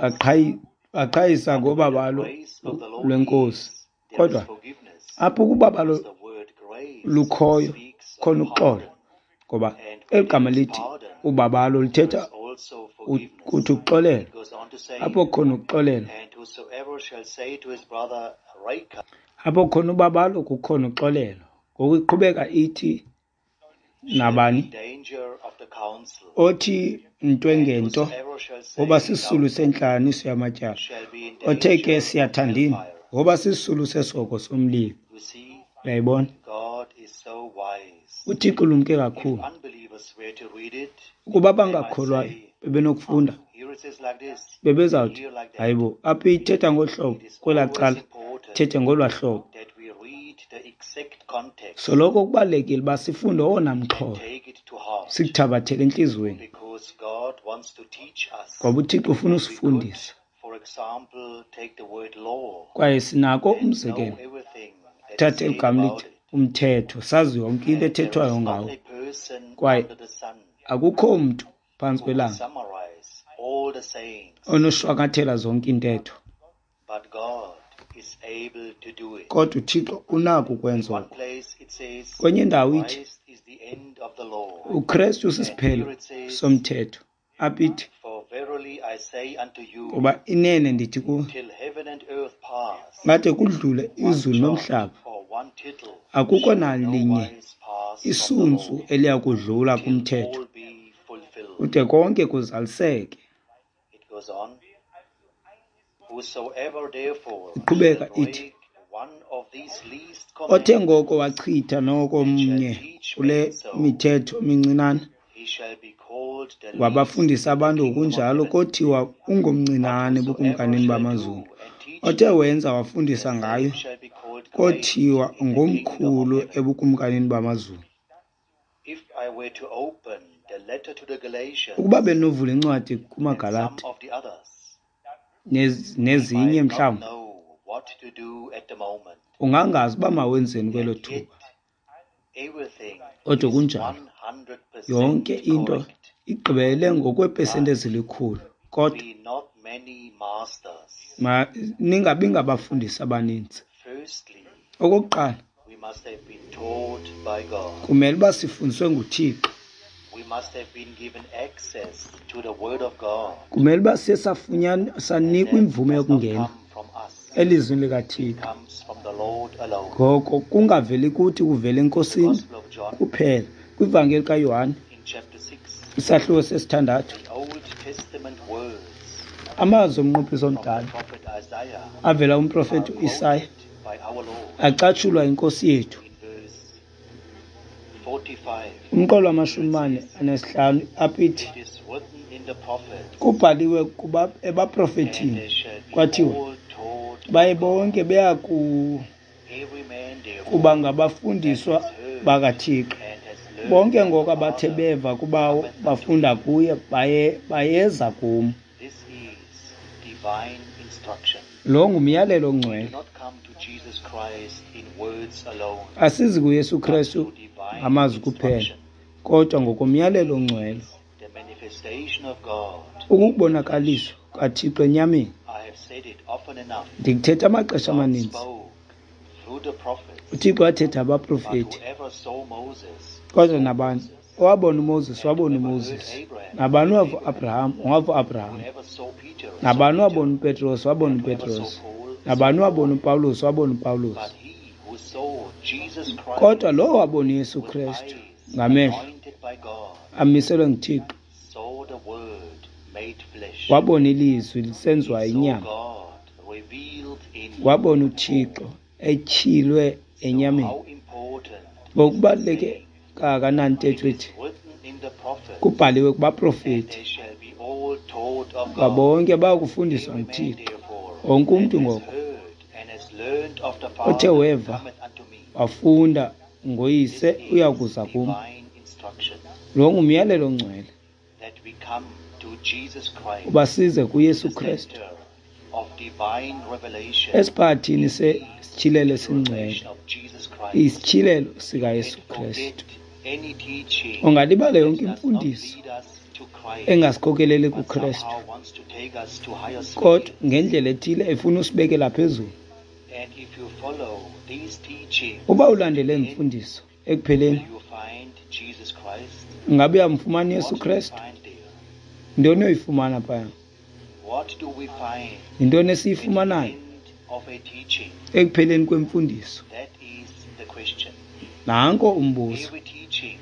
[SPEAKER 2] baqhayisa
[SPEAKER 1] But where
[SPEAKER 2] ngobabalo
[SPEAKER 1] the grace of the Lord
[SPEAKER 2] lwenkosi.
[SPEAKER 1] is, there is
[SPEAKER 2] Kodwa
[SPEAKER 1] forgiveness.
[SPEAKER 2] apho kubabalo
[SPEAKER 1] Because the word grace
[SPEAKER 2] lukhoyo
[SPEAKER 1] speaks of
[SPEAKER 2] khona uxolo,
[SPEAKER 1] pardon.
[SPEAKER 2] ngoba
[SPEAKER 1] And
[SPEAKER 2] eli
[SPEAKER 1] when
[SPEAKER 2] gama
[SPEAKER 1] there is
[SPEAKER 2] lithi
[SPEAKER 1] pardon,
[SPEAKER 2] ubabalo
[SPEAKER 1] there
[SPEAKER 2] lithetha
[SPEAKER 1] is also forgiveness.
[SPEAKER 2] kuthi ukuxolela.
[SPEAKER 1] It goes on to say,
[SPEAKER 2] Apho khona ukuxolela,
[SPEAKER 1] and whosoever shall say to his brother, Raca,
[SPEAKER 2] apho khona ubabalo kukhona uxolelo. Ngoku iqhubeka ithi
[SPEAKER 1] shall be
[SPEAKER 2] nabani
[SPEAKER 1] in danger of the council.
[SPEAKER 2] othi into
[SPEAKER 1] And
[SPEAKER 2] engento
[SPEAKER 1] whosoever shall say
[SPEAKER 2] ngoba sisisulu
[SPEAKER 1] doubtful
[SPEAKER 2] sentlanganiso yamatyala,
[SPEAKER 1] shall be in
[SPEAKER 2] othe
[SPEAKER 1] danger
[SPEAKER 2] ke
[SPEAKER 1] of
[SPEAKER 2] siyathandini
[SPEAKER 1] hellfire.
[SPEAKER 2] ngoba sisisulu sesoko somlilo.
[SPEAKER 1] You see,
[SPEAKER 2] Uyayibona,
[SPEAKER 1] God is so wise.
[SPEAKER 2] uThixo ulumke
[SPEAKER 1] If
[SPEAKER 2] kakhulu.
[SPEAKER 1] unbelievers were to read it,
[SPEAKER 2] Ukuba
[SPEAKER 1] they might
[SPEAKER 2] bangakholwayo
[SPEAKER 1] say,
[SPEAKER 2] bebenokufunda,
[SPEAKER 1] here it says like this,
[SPEAKER 2] bebezawuthi
[SPEAKER 1] here like that.
[SPEAKER 2] hayibo apho ithetha ngolu hlobo
[SPEAKER 1] It is
[SPEAKER 2] kwelaa
[SPEAKER 1] always
[SPEAKER 2] cala
[SPEAKER 1] important
[SPEAKER 2] ithethe ngolwaa hlobo.
[SPEAKER 1] that we read the exact context
[SPEAKER 2] Soloko kubalulekile uba sifunde owona
[SPEAKER 1] and
[SPEAKER 2] mxholo,
[SPEAKER 1] take it to heart,
[SPEAKER 2] sikuthabathele entliziyweni,
[SPEAKER 1] because God wants to teach us.
[SPEAKER 2] ngoba uThixo ufuna
[SPEAKER 1] We could,
[SPEAKER 2] usifundisa.
[SPEAKER 1] for example, take the word law
[SPEAKER 2] Kwaye sinako
[SPEAKER 1] and know
[SPEAKER 2] umzekelo,
[SPEAKER 1] everything that is
[SPEAKER 2] thathe
[SPEAKER 1] said
[SPEAKER 2] igama
[SPEAKER 1] about
[SPEAKER 2] lithi
[SPEAKER 1] it.
[SPEAKER 2] umthetho, sazi yonke into
[SPEAKER 1] And there
[SPEAKER 2] ethethwayo
[SPEAKER 1] is
[SPEAKER 2] ngawo.
[SPEAKER 1] not a person
[SPEAKER 2] Kwaye
[SPEAKER 1] under the sun
[SPEAKER 2] akukho mntu phantsi
[SPEAKER 1] who will
[SPEAKER 2] kwelanga
[SPEAKER 1] summarize all the sayings,
[SPEAKER 2] onoshwankathela zonke intetho,
[SPEAKER 1] but God is able to do it.
[SPEAKER 2] kodwa uThixo unako
[SPEAKER 1] In
[SPEAKER 2] ukwenza
[SPEAKER 1] one
[SPEAKER 2] oko.
[SPEAKER 1] place it says,
[SPEAKER 2] Kwenye indawo ithi
[SPEAKER 1] Christ is the end of the law.
[SPEAKER 2] uKristu
[SPEAKER 1] And here
[SPEAKER 2] usisiphelo
[SPEAKER 1] it says,
[SPEAKER 2] somthetho. Apho ithi
[SPEAKER 1] for verily I say unto you,
[SPEAKER 2] ngoba inene ndithi kuwe
[SPEAKER 1] till heaven and earth pass,
[SPEAKER 2] ngade kudlule
[SPEAKER 1] one
[SPEAKER 2] izulu
[SPEAKER 1] jot
[SPEAKER 2] nomhlaba,
[SPEAKER 1] or one tittle
[SPEAKER 2] akukho
[SPEAKER 1] shall
[SPEAKER 2] nali
[SPEAKER 1] no
[SPEAKER 2] linye
[SPEAKER 1] wise pass from the
[SPEAKER 2] isunsu
[SPEAKER 1] law,
[SPEAKER 2] eliya kudlula
[SPEAKER 1] till
[SPEAKER 2] kumthetho
[SPEAKER 1] all be fulfilled.
[SPEAKER 2] ude konke kuzaliseke.
[SPEAKER 1] It goes on. Whosoever therefore
[SPEAKER 2] Iqhubeka
[SPEAKER 1] shall
[SPEAKER 2] ithi,
[SPEAKER 1] break one of these least
[SPEAKER 2] othe ngoko
[SPEAKER 1] commandments,
[SPEAKER 2] wachitha noko mnye kule mithetho mincinane,
[SPEAKER 1] he shall be called the least
[SPEAKER 2] wabafundisa
[SPEAKER 1] in the
[SPEAKER 2] abantu
[SPEAKER 1] kingdom of
[SPEAKER 2] ngokunjalo
[SPEAKER 1] heaven.
[SPEAKER 2] kothiwa ungomncinane
[SPEAKER 1] But whosoever
[SPEAKER 2] bukumkanini
[SPEAKER 1] shall
[SPEAKER 2] bamazulu.
[SPEAKER 1] do and teach
[SPEAKER 2] Othe
[SPEAKER 1] them,
[SPEAKER 2] wenza
[SPEAKER 1] the
[SPEAKER 2] wafundisa ngayo
[SPEAKER 1] same shall be called great
[SPEAKER 2] kothiwa
[SPEAKER 1] in the kingdom of
[SPEAKER 2] ngomkhulu
[SPEAKER 1] heaven.
[SPEAKER 2] ebukumkanini bamazulu.
[SPEAKER 1] If I were to open the letter to the Galatians
[SPEAKER 2] Ukuba benovula incwadi
[SPEAKER 1] and some
[SPEAKER 2] kumaGalati
[SPEAKER 1] of the others,
[SPEAKER 2] nezinye
[SPEAKER 1] might not
[SPEAKER 2] mhlawumbi,
[SPEAKER 1] know what to do at the moment.
[SPEAKER 2] ungangazi uba mawenzeni kwelo
[SPEAKER 1] And yet,
[SPEAKER 2] thuba.
[SPEAKER 1] everything
[SPEAKER 2] Kodwa
[SPEAKER 1] is
[SPEAKER 2] kunjalo, yonke
[SPEAKER 1] 100%
[SPEAKER 2] into
[SPEAKER 1] correct.
[SPEAKER 2] igqibele ngokweepesenti ezilikhulu. Kodwa
[SPEAKER 1] Be not many masters.
[SPEAKER 2] ningabi ngabafundisi abaninzi.
[SPEAKER 1] Firstly,
[SPEAKER 2] Okokuqala,
[SPEAKER 1] we must have been taught by God.
[SPEAKER 2] kumele uba sifundiswe nguThixo.
[SPEAKER 1] we must have been given access to the Word of God.
[SPEAKER 2] kumele uba sanikwa imvume
[SPEAKER 1] Does not
[SPEAKER 2] yokungena
[SPEAKER 1] come from us.
[SPEAKER 2] elizwini
[SPEAKER 1] It
[SPEAKER 2] likaThixo.
[SPEAKER 1] comes from the Lord alone.
[SPEAKER 2] Ngoko kungaveli kuthi kuvele
[SPEAKER 1] The
[SPEAKER 2] enkosini
[SPEAKER 1] Gospel of John
[SPEAKER 2] kuphela. Kwivangeli kaYohane
[SPEAKER 1] in chapter 6,
[SPEAKER 2] isahluko sesithandathu,
[SPEAKER 1] the Old Testament words
[SPEAKER 2] amazwi omnqophisi
[SPEAKER 1] from the
[SPEAKER 2] omdala
[SPEAKER 1] prophet Isaiah
[SPEAKER 2] avela
[SPEAKER 1] are
[SPEAKER 2] umprofethi Isaya
[SPEAKER 1] quoted by our Lord
[SPEAKER 2] acatshulwa inkosi yethu.
[SPEAKER 1] in verse 45.
[SPEAKER 2] Umqolo wamashumi anesihlanu apithi,
[SPEAKER 1] It is written in the prophets,
[SPEAKER 2] kubhaliwe kuba
[SPEAKER 1] and
[SPEAKER 2] ebaprofethini
[SPEAKER 1] they shall be
[SPEAKER 2] kwathiwa
[SPEAKER 1] all taught
[SPEAKER 2] baye
[SPEAKER 1] of God.
[SPEAKER 2] bonke beya
[SPEAKER 1] Every man therefore
[SPEAKER 2] kuba ngabafundiswa bakaThixo.
[SPEAKER 1] and has learned
[SPEAKER 2] Bonke
[SPEAKER 1] from
[SPEAKER 2] ngoko
[SPEAKER 1] the
[SPEAKER 2] abathe
[SPEAKER 1] Father,
[SPEAKER 2] beva kuba bafunda kuye bayeza kum.
[SPEAKER 1] this is divine instruction.
[SPEAKER 2] Lo ngumyalelo
[SPEAKER 1] We
[SPEAKER 2] ongcwele.
[SPEAKER 1] do not come to Jesus Christ in words alone,
[SPEAKER 2] Asizi kuYesu
[SPEAKER 1] but
[SPEAKER 2] Kristu
[SPEAKER 1] through divine
[SPEAKER 2] ngamazwi kuphela,
[SPEAKER 1] instruction.
[SPEAKER 2] kodwa ngokomyalelo ongcwele,
[SPEAKER 1] The manifestation of God.
[SPEAKER 2] ukubonakaliswa kaThixo enyameni.
[SPEAKER 1] I have said it often enough.
[SPEAKER 2] Ndikuthetha amaxesha
[SPEAKER 1] God
[SPEAKER 2] amaninzi,
[SPEAKER 1] spoke through the prophets,
[SPEAKER 2] uThixo wathetha
[SPEAKER 1] but
[SPEAKER 2] abaprofethi,
[SPEAKER 1] whoever saw Moses,
[SPEAKER 2] kodwa
[SPEAKER 1] saw
[SPEAKER 2] nabani
[SPEAKER 1] Moses.
[SPEAKER 2] owabona uMoses wabona
[SPEAKER 1] Whoever
[SPEAKER 2] uMoses,
[SPEAKER 1] heard Abraham,
[SPEAKER 2] nabani
[SPEAKER 1] heard
[SPEAKER 2] wava Abraham wava Abraham,
[SPEAKER 1] Whoever saw Peter, saw
[SPEAKER 2] nabani
[SPEAKER 1] Peter.
[SPEAKER 2] wabona uPetros wabona
[SPEAKER 1] And whoever
[SPEAKER 2] uPetros,
[SPEAKER 1] saw Paul,
[SPEAKER 2] nabani
[SPEAKER 1] saw
[SPEAKER 2] wabona
[SPEAKER 1] Paul.
[SPEAKER 2] uPawulos wabona uPawulos.
[SPEAKER 1] But he who saw Jesus Christ
[SPEAKER 2] Kodwa lo wabona uYesu
[SPEAKER 1] with
[SPEAKER 2] Kristu
[SPEAKER 1] eyes
[SPEAKER 2] ngamehlo
[SPEAKER 1] anointed by God,
[SPEAKER 2] amiselwe nguThixo,
[SPEAKER 1] saw the Word made flesh,
[SPEAKER 2] wabona ilizwi lisenziwa
[SPEAKER 1] he saw
[SPEAKER 2] inyama,
[SPEAKER 1] God revealed in
[SPEAKER 2] wabona
[SPEAKER 1] human
[SPEAKER 2] uThixo
[SPEAKER 1] form.
[SPEAKER 2] etyhilwe
[SPEAKER 1] So
[SPEAKER 2] enyameni.
[SPEAKER 1] how important
[SPEAKER 2] Ngokubaluleke kangakanani
[SPEAKER 1] it
[SPEAKER 2] ntetho
[SPEAKER 1] is
[SPEAKER 2] ethi
[SPEAKER 1] written in the prophets,
[SPEAKER 2] kubhaliwe
[SPEAKER 1] and
[SPEAKER 2] kubaprofethi
[SPEAKER 1] they shall be all taught of God.
[SPEAKER 2] babonke bayakufundiswa
[SPEAKER 1] Every man
[SPEAKER 2] nguThixo.
[SPEAKER 1] therefore
[SPEAKER 2] Wonke
[SPEAKER 1] that
[SPEAKER 2] umntu
[SPEAKER 1] has
[SPEAKER 2] ngoko
[SPEAKER 1] heard and has learned of the
[SPEAKER 2] othe
[SPEAKER 1] Father
[SPEAKER 2] weva
[SPEAKER 1] cometh unto me.
[SPEAKER 2] wafunda ngoyise
[SPEAKER 1] This
[SPEAKER 2] uyakuza
[SPEAKER 1] is
[SPEAKER 2] kum.
[SPEAKER 1] divine instruction,
[SPEAKER 2] Lo ngumyalelo ongcwele
[SPEAKER 1] that we come to Jesus Christ,
[SPEAKER 2] uba size kuYesu
[SPEAKER 1] the
[SPEAKER 2] Kristu
[SPEAKER 1] center of divine revelation,
[SPEAKER 2] esiphathini sesitshilelo
[SPEAKER 1] the
[SPEAKER 2] singcwele,
[SPEAKER 1] revelation of Jesus Christ.
[SPEAKER 2] isitshilelo
[SPEAKER 1] And
[SPEAKER 2] sikaYesu
[SPEAKER 1] forget
[SPEAKER 2] Kristu.
[SPEAKER 1] any teaching
[SPEAKER 2] Ungalibala
[SPEAKER 1] that
[SPEAKER 2] yonke
[SPEAKER 1] does not
[SPEAKER 2] imfundiso
[SPEAKER 1] lead us to Christ,
[SPEAKER 2] engasikhokeleli
[SPEAKER 1] but
[SPEAKER 2] kuKristu,
[SPEAKER 1] somehow wants to take us to higher
[SPEAKER 2] kodwa
[SPEAKER 1] spheres.
[SPEAKER 2] ngendlela ethile efuna usibekela phezulu.
[SPEAKER 1] And if you follow these teachings,
[SPEAKER 2] Uba ulandele
[SPEAKER 1] then
[SPEAKER 2] imfundiso
[SPEAKER 1] will
[SPEAKER 2] ekupheleni,
[SPEAKER 1] you find Jesus Christ?
[SPEAKER 2] ngabe uyamfumana uYesu
[SPEAKER 1] What do we
[SPEAKER 2] Kristu?
[SPEAKER 1] find there?
[SPEAKER 2] Ntoni oyifumana phaya?
[SPEAKER 1] What do we find
[SPEAKER 2] Yintoni
[SPEAKER 1] at the
[SPEAKER 2] esiyifumanayo
[SPEAKER 1] end of a teaching?
[SPEAKER 2] ekupheleni kwemfundiso?
[SPEAKER 1] That is the question.
[SPEAKER 2] Nanko umbuzo.
[SPEAKER 1] Every teaching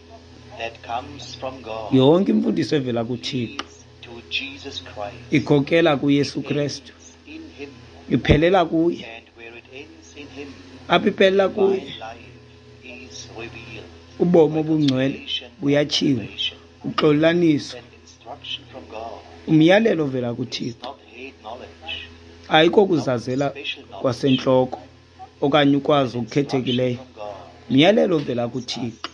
[SPEAKER 1] that comes from God
[SPEAKER 2] Yonke imfundiso evela kuThixo
[SPEAKER 1] leads to Jesus Christ.
[SPEAKER 2] ikhokela kuYesu
[SPEAKER 1] It
[SPEAKER 2] Kristu,
[SPEAKER 1] ends in Him,
[SPEAKER 2] iphelela kuye.
[SPEAKER 1] and where it ends in Him,
[SPEAKER 2] Apho iphelela
[SPEAKER 1] divine
[SPEAKER 2] kuye,
[SPEAKER 1] life is revealed.
[SPEAKER 2] ubomi obungcwele
[SPEAKER 1] Reconciliation,
[SPEAKER 2] buyatshiwo,
[SPEAKER 1] salvation,
[SPEAKER 2] uxolaniso,
[SPEAKER 1] and instruction from God.
[SPEAKER 2] umyalelo ovela
[SPEAKER 1] It's
[SPEAKER 2] kuThixo.
[SPEAKER 1] not head knowledge,
[SPEAKER 2] Ayiko kuzazela
[SPEAKER 1] special knowledge,
[SPEAKER 2] kwasentloko okanye ukwazi
[SPEAKER 1] but
[SPEAKER 2] okukhethekileyo.
[SPEAKER 1] instruction from God
[SPEAKER 2] Myalelo ovela kuThixo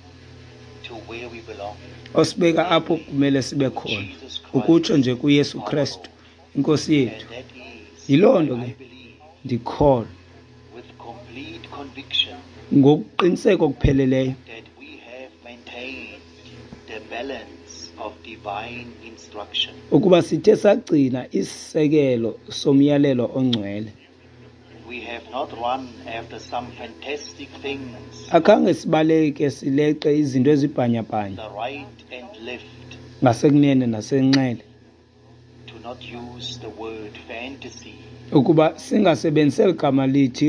[SPEAKER 1] to where we belong.
[SPEAKER 2] osibeka apho kumele sibe khona,
[SPEAKER 1] Jesus Christ,
[SPEAKER 2] ukutsho nje kuYesu Kristu inkosi
[SPEAKER 1] and
[SPEAKER 2] yethu.
[SPEAKER 1] that is
[SPEAKER 2] Yiloo
[SPEAKER 1] why
[SPEAKER 2] nto
[SPEAKER 1] I
[SPEAKER 2] ke
[SPEAKER 1] believe
[SPEAKER 2] ndikholwa
[SPEAKER 1] with complete conviction
[SPEAKER 2] ngokuqiniseka okupheleleyo
[SPEAKER 1] that we have maintained the balance of divine instruction.
[SPEAKER 2] ukuba sithe sagcina isisekelo somyalelo ongcwele.
[SPEAKER 1] We have not run after some fantastic things,
[SPEAKER 2] Akhange sibaleke sileqe izinto ezibhanyabhanya
[SPEAKER 1] the right and left,
[SPEAKER 2] ngasekunene nasenxele,
[SPEAKER 1] to not use the word fantasy,
[SPEAKER 2] ukuba singasebenzisi eli gama lithi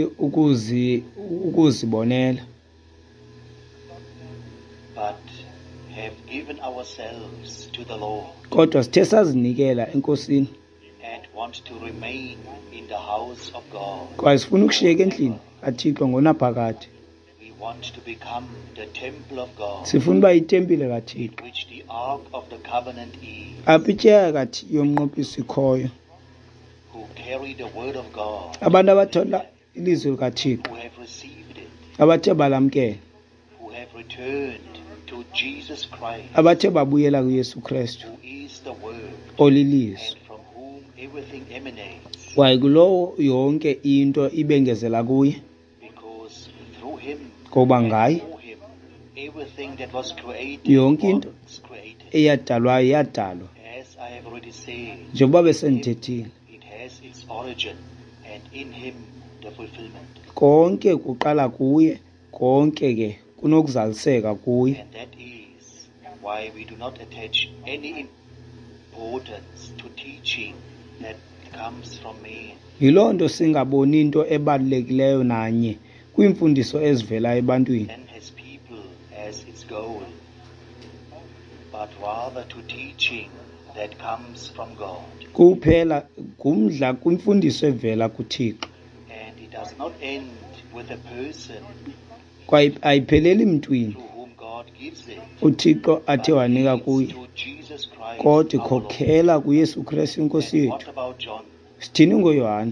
[SPEAKER 2] ukuzibonela,
[SPEAKER 1] but have given ourselves to the Lord
[SPEAKER 2] kodwa sithe sazinikela enkosini
[SPEAKER 1] and want to remain in the house of God.
[SPEAKER 2] kwaye sifuna ukushiyeka endlini kaThixo ngonaphakade.
[SPEAKER 1] We want to become the temple of God,
[SPEAKER 2] Sifuna uba yitempile kaThixo,
[SPEAKER 1] which the ark of the covenant is,
[SPEAKER 2] apho ityeka yomnqophisi ikhoyo,
[SPEAKER 1] who carry the word of God,
[SPEAKER 2] abantu abathola ilizwi likaThixo,
[SPEAKER 1] who have received it,
[SPEAKER 2] abathe balamkela,
[SPEAKER 1] who have returned to Jesus Christ,
[SPEAKER 2] abathe babuyela kuYesu Kristu
[SPEAKER 1] who is the word,
[SPEAKER 2] olilizwi,
[SPEAKER 1] and from whom everything emanates,
[SPEAKER 2] kwaye kulowo yonke into ibengezela kuye,
[SPEAKER 1] because through him
[SPEAKER 2] ngoba
[SPEAKER 1] and
[SPEAKER 2] ngaye
[SPEAKER 1] for him everything that was created
[SPEAKER 2] yonke into
[SPEAKER 1] was created.
[SPEAKER 2] eyadalwayo yadalwa.
[SPEAKER 1] As I have already said,
[SPEAKER 2] Njengoba besendithethile,
[SPEAKER 1] it has its origin, and in him the fulfillment.
[SPEAKER 2] konke kuqala kuye, konke ke kunokuzaliseka kuye.
[SPEAKER 1] And that is why we do not attach any importance to teaching that comes from men.
[SPEAKER 2] Yiloo nto singaboni into ebalulekileyo nanye kwiimfundiso ezivela ebantwini.
[SPEAKER 1] And his people as its goal, but rather to teaching that comes from God.
[SPEAKER 2] Kuphela ngumdla kwimfundiso evela kuThixo.
[SPEAKER 1] And it does not end with a person
[SPEAKER 2] Kwaye ayipheleli mntwini
[SPEAKER 1] to whom God gives it,
[SPEAKER 2] uThixo athe wanika
[SPEAKER 1] but
[SPEAKER 2] kuye,
[SPEAKER 1] to Jesus Christ
[SPEAKER 2] kodwa
[SPEAKER 1] our Lord.
[SPEAKER 2] ikhokhela kuYesu Kristu inkosi
[SPEAKER 1] And
[SPEAKER 2] yethu.
[SPEAKER 1] what about John?
[SPEAKER 2] Sithini ngoYohane?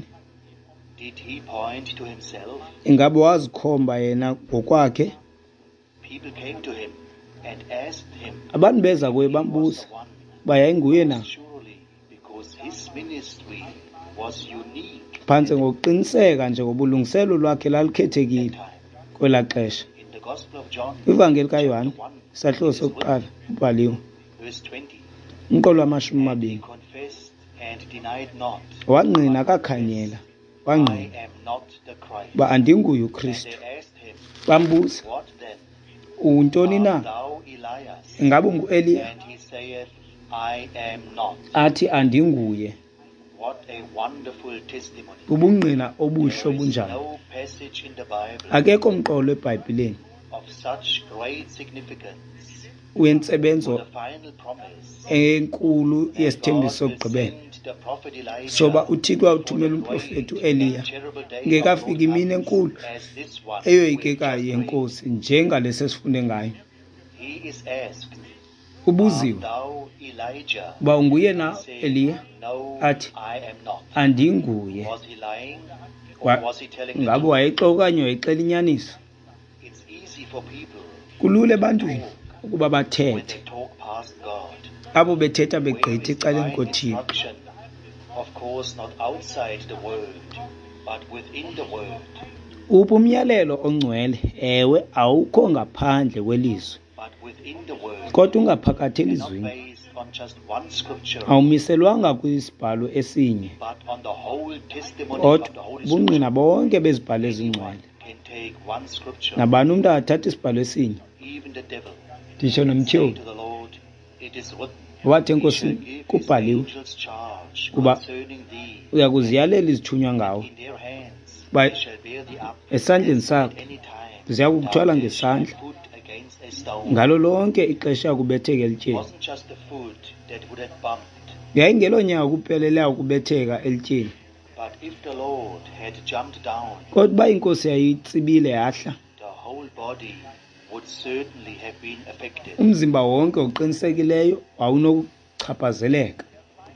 [SPEAKER 1] Did he point to himself?
[SPEAKER 2] Ingabe wazikhomba yena ngokwakhe?
[SPEAKER 1] People came to him and asked him,
[SPEAKER 2] Abantu beza kuye
[SPEAKER 1] he was
[SPEAKER 2] bambuza
[SPEAKER 1] the one.
[SPEAKER 2] uba yayinguye na?
[SPEAKER 1] Surely, because his ministry was unique
[SPEAKER 2] Phantse ngokuqiniseka nje ngobulungiselo lwakhe
[SPEAKER 1] at
[SPEAKER 2] lalikhethekile
[SPEAKER 1] that time.
[SPEAKER 2] kwelaa xesha.
[SPEAKER 1] In the Gospel of John,
[SPEAKER 2] Kwivangeli kaYohane,
[SPEAKER 1] chapter 1,
[SPEAKER 2] isahluko
[SPEAKER 1] it is
[SPEAKER 2] sokuqala,
[SPEAKER 1] written,
[SPEAKER 2] ubhaliwe.
[SPEAKER 1] verse 20,
[SPEAKER 2] Umqolo wamashumi
[SPEAKER 1] and he
[SPEAKER 2] amabini.
[SPEAKER 1] confessed and denied not,
[SPEAKER 2] Wangqina akakhanyela,
[SPEAKER 1] I
[SPEAKER 2] wangqina
[SPEAKER 1] am not the Christ.
[SPEAKER 2] uba andinguye
[SPEAKER 1] And
[SPEAKER 2] uKristu.
[SPEAKER 1] they asked him,
[SPEAKER 2] Bambuza,
[SPEAKER 1] what then?
[SPEAKER 2] untoni
[SPEAKER 1] Art
[SPEAKER 2] na?
[SPEAKER 1] thou Elias?
[SPEAKER 2] Ingabe ungu-Eliya?
[SPEAKER 1] And he saith, I am not.
[SPEAKER 2] Athi andinguye.
[SPEAKER 1] What a wonderful testimony.
[SPEAKER 2] Ubungqina obuhle
[SPEAKER 1] There is
[SPEAKER 2] obunjani.
[SPEAKER 1] no passage in the Bible
[SPEAKER 2] Akekho umqolo eBhayibhileni
[SPEAKER 1] of such great significance for
[SPEAKER 2] wentsebenzo
[SPEAKER 1] the final promise
[SPEAKER 2] enkulu
[SPEAKER 1] that
[SPEAKER 2] yesithembiso
[SPEAKER 1] God will
[SPEAKER 2] sokugqibela
[SPEAKER 1] send the prophet Elijah
[SPEAKER 2] soba uThixo awuthumela
[SPEAKER 1] for the
[SPEAKER 2] umprofethi
[SPEAKER 1] great
[SPEAKER 2] uEliya
[SPEAKER 1] and terrible day of
[SPEAKER 2] ngekafiki
[SPEAKER 1] those
[SPEAKER 2] imini
[SPEAKER 1] times
[SPEAKER 2] enkulu
[SPEAKER 1] as this one
[SPEAKER 2] eyoyikekayo
[SPEAKER 1] we've just
[SPEAKER 2] yenkosi njengalesi esifunde ngayo.
[SPEAKER 1] read. He is asked, Art
[SPEAKER 2] Ubuziwe
[SPEAKER 1] thou Elijah?
[SPEAKER 2] uba unguye na
[SPEAKER 1] He said,
[SPEAKER 2] Eliya?
[SPEAKER 1] No,
[SPEAKER 2] Athi,
[SPEAKER 1] I am not.
[SPEAKER 2] Andinguye.
[SPEAKER 1] Was he lying or
[SPEAKER 2] Wa-
[SPEAKER 1] was he telling the
[SPEAKER 2] Ngabe
[SPEAKER 1] truth?
[SPEAKER 2] wayexoka okanye wayexela inyaniso?
[SPEAKER 1] It's easy for people
[SPEAKER 2] Kulula ebantwini ukuba
[SPEAKER 1] when
[SPEAKER 2] bathethe,
[SPEAKER 1] they talk past God.
[SPEAKER 2] abo bethetha
[SPEAKER 1] Where
[SPEAKER 2] begqitha
[SPEAKER 1] is
[SPEAKER 2] ecaleni
[SPEAKER 1] divine
[SPEAKER 2] koThixo.
[SPEAKER 1] instruction? Of course, not outside the word, but within the word.
[SPEAKER 2] Uphi umyalelo ongcwele? Ewe, awukho ngaphandle kwelizwi,
[SPEAKER 1] But within the word,
[SPEAKER 2] kodwa ungaphakathi
[SPEAKER 1] not
[SPEAKER 2] elizwini.
[SPEAKER 1] based on just one scripture,
[SPEAKER 2] Awumiselwanga kwisibhalo esinye,
[SPEAKER 1] but on the whole testimony
[SPEAKER 2] kodwa
[SPEAKER 1] of the Holy
[SPEAKER 2] ubungqina
[SPEAKER 1] Scripture.
[SPEAKER 2] bonke bezibhalo
[SPEAKER 1] Anyone
[SPEAKER 2] ezingcwele.
[SPEAKER 1] can take one scripture,
[SPEAKER 2] Nabani umntu angathatha isibhalo esinye,
[SPEAKER 1] even the devil,
[SPEAKER 2] nditsho
[SPEAKER 1] say
[SPEAKER 2] nomtyholi,
[SPEAKER 1] to the Lord, it is written,
[SPEAKER 2] wathi
[SPEAKER 1] He shall
[SPEAKER 2] enkosini,
[SPEAKER 1] give his
[SPEAKER 2] kubhaliwe
[SPEAKER 1] angels charge
[SPEAKER 2] Kuba-
[SPEAKER 1] concerning thee.
[SPEAKER 2] uya kuziyalela izithunywa ngawo,
[SPEAKER 1] In their hands
[SPEAKER 2] Ba-
[SPEAKER 1] they shall bear thee up
[SPEAKER 2] esandleni
[SPEAKER 1] at
[SPEAKER 2] sakhe
[SPEAKER 1] any time.
[SPEAKER 2] ziya kukuthwala
[SPEAKER 1] Thou dashest thy
[SPEAKER 2] ngesandla.
[SPEAKER 1] foot against a stone.
[SPEAKER 2] ngalo lonke ixesha yakubetheka
[SPEAKER 1] It
[SPEAKER 2] elityeni.
[SPEAKER 1] wasn't just the foot that would have bumped,
[SPEAKER 2] Yayingelo nyawo kuphela leya ukubetheka elityeni,
[SPEAKER 1] but if the Lord had jumped down,
[SPEAKER 2] kodwa uba inkosi yayitsibile yahla,
[SPEAKER 1] the whole body would certainly have been affected.
[SPEAKER 2] umzimba wonke uqinisekileyo wawunokuchaphazeleka.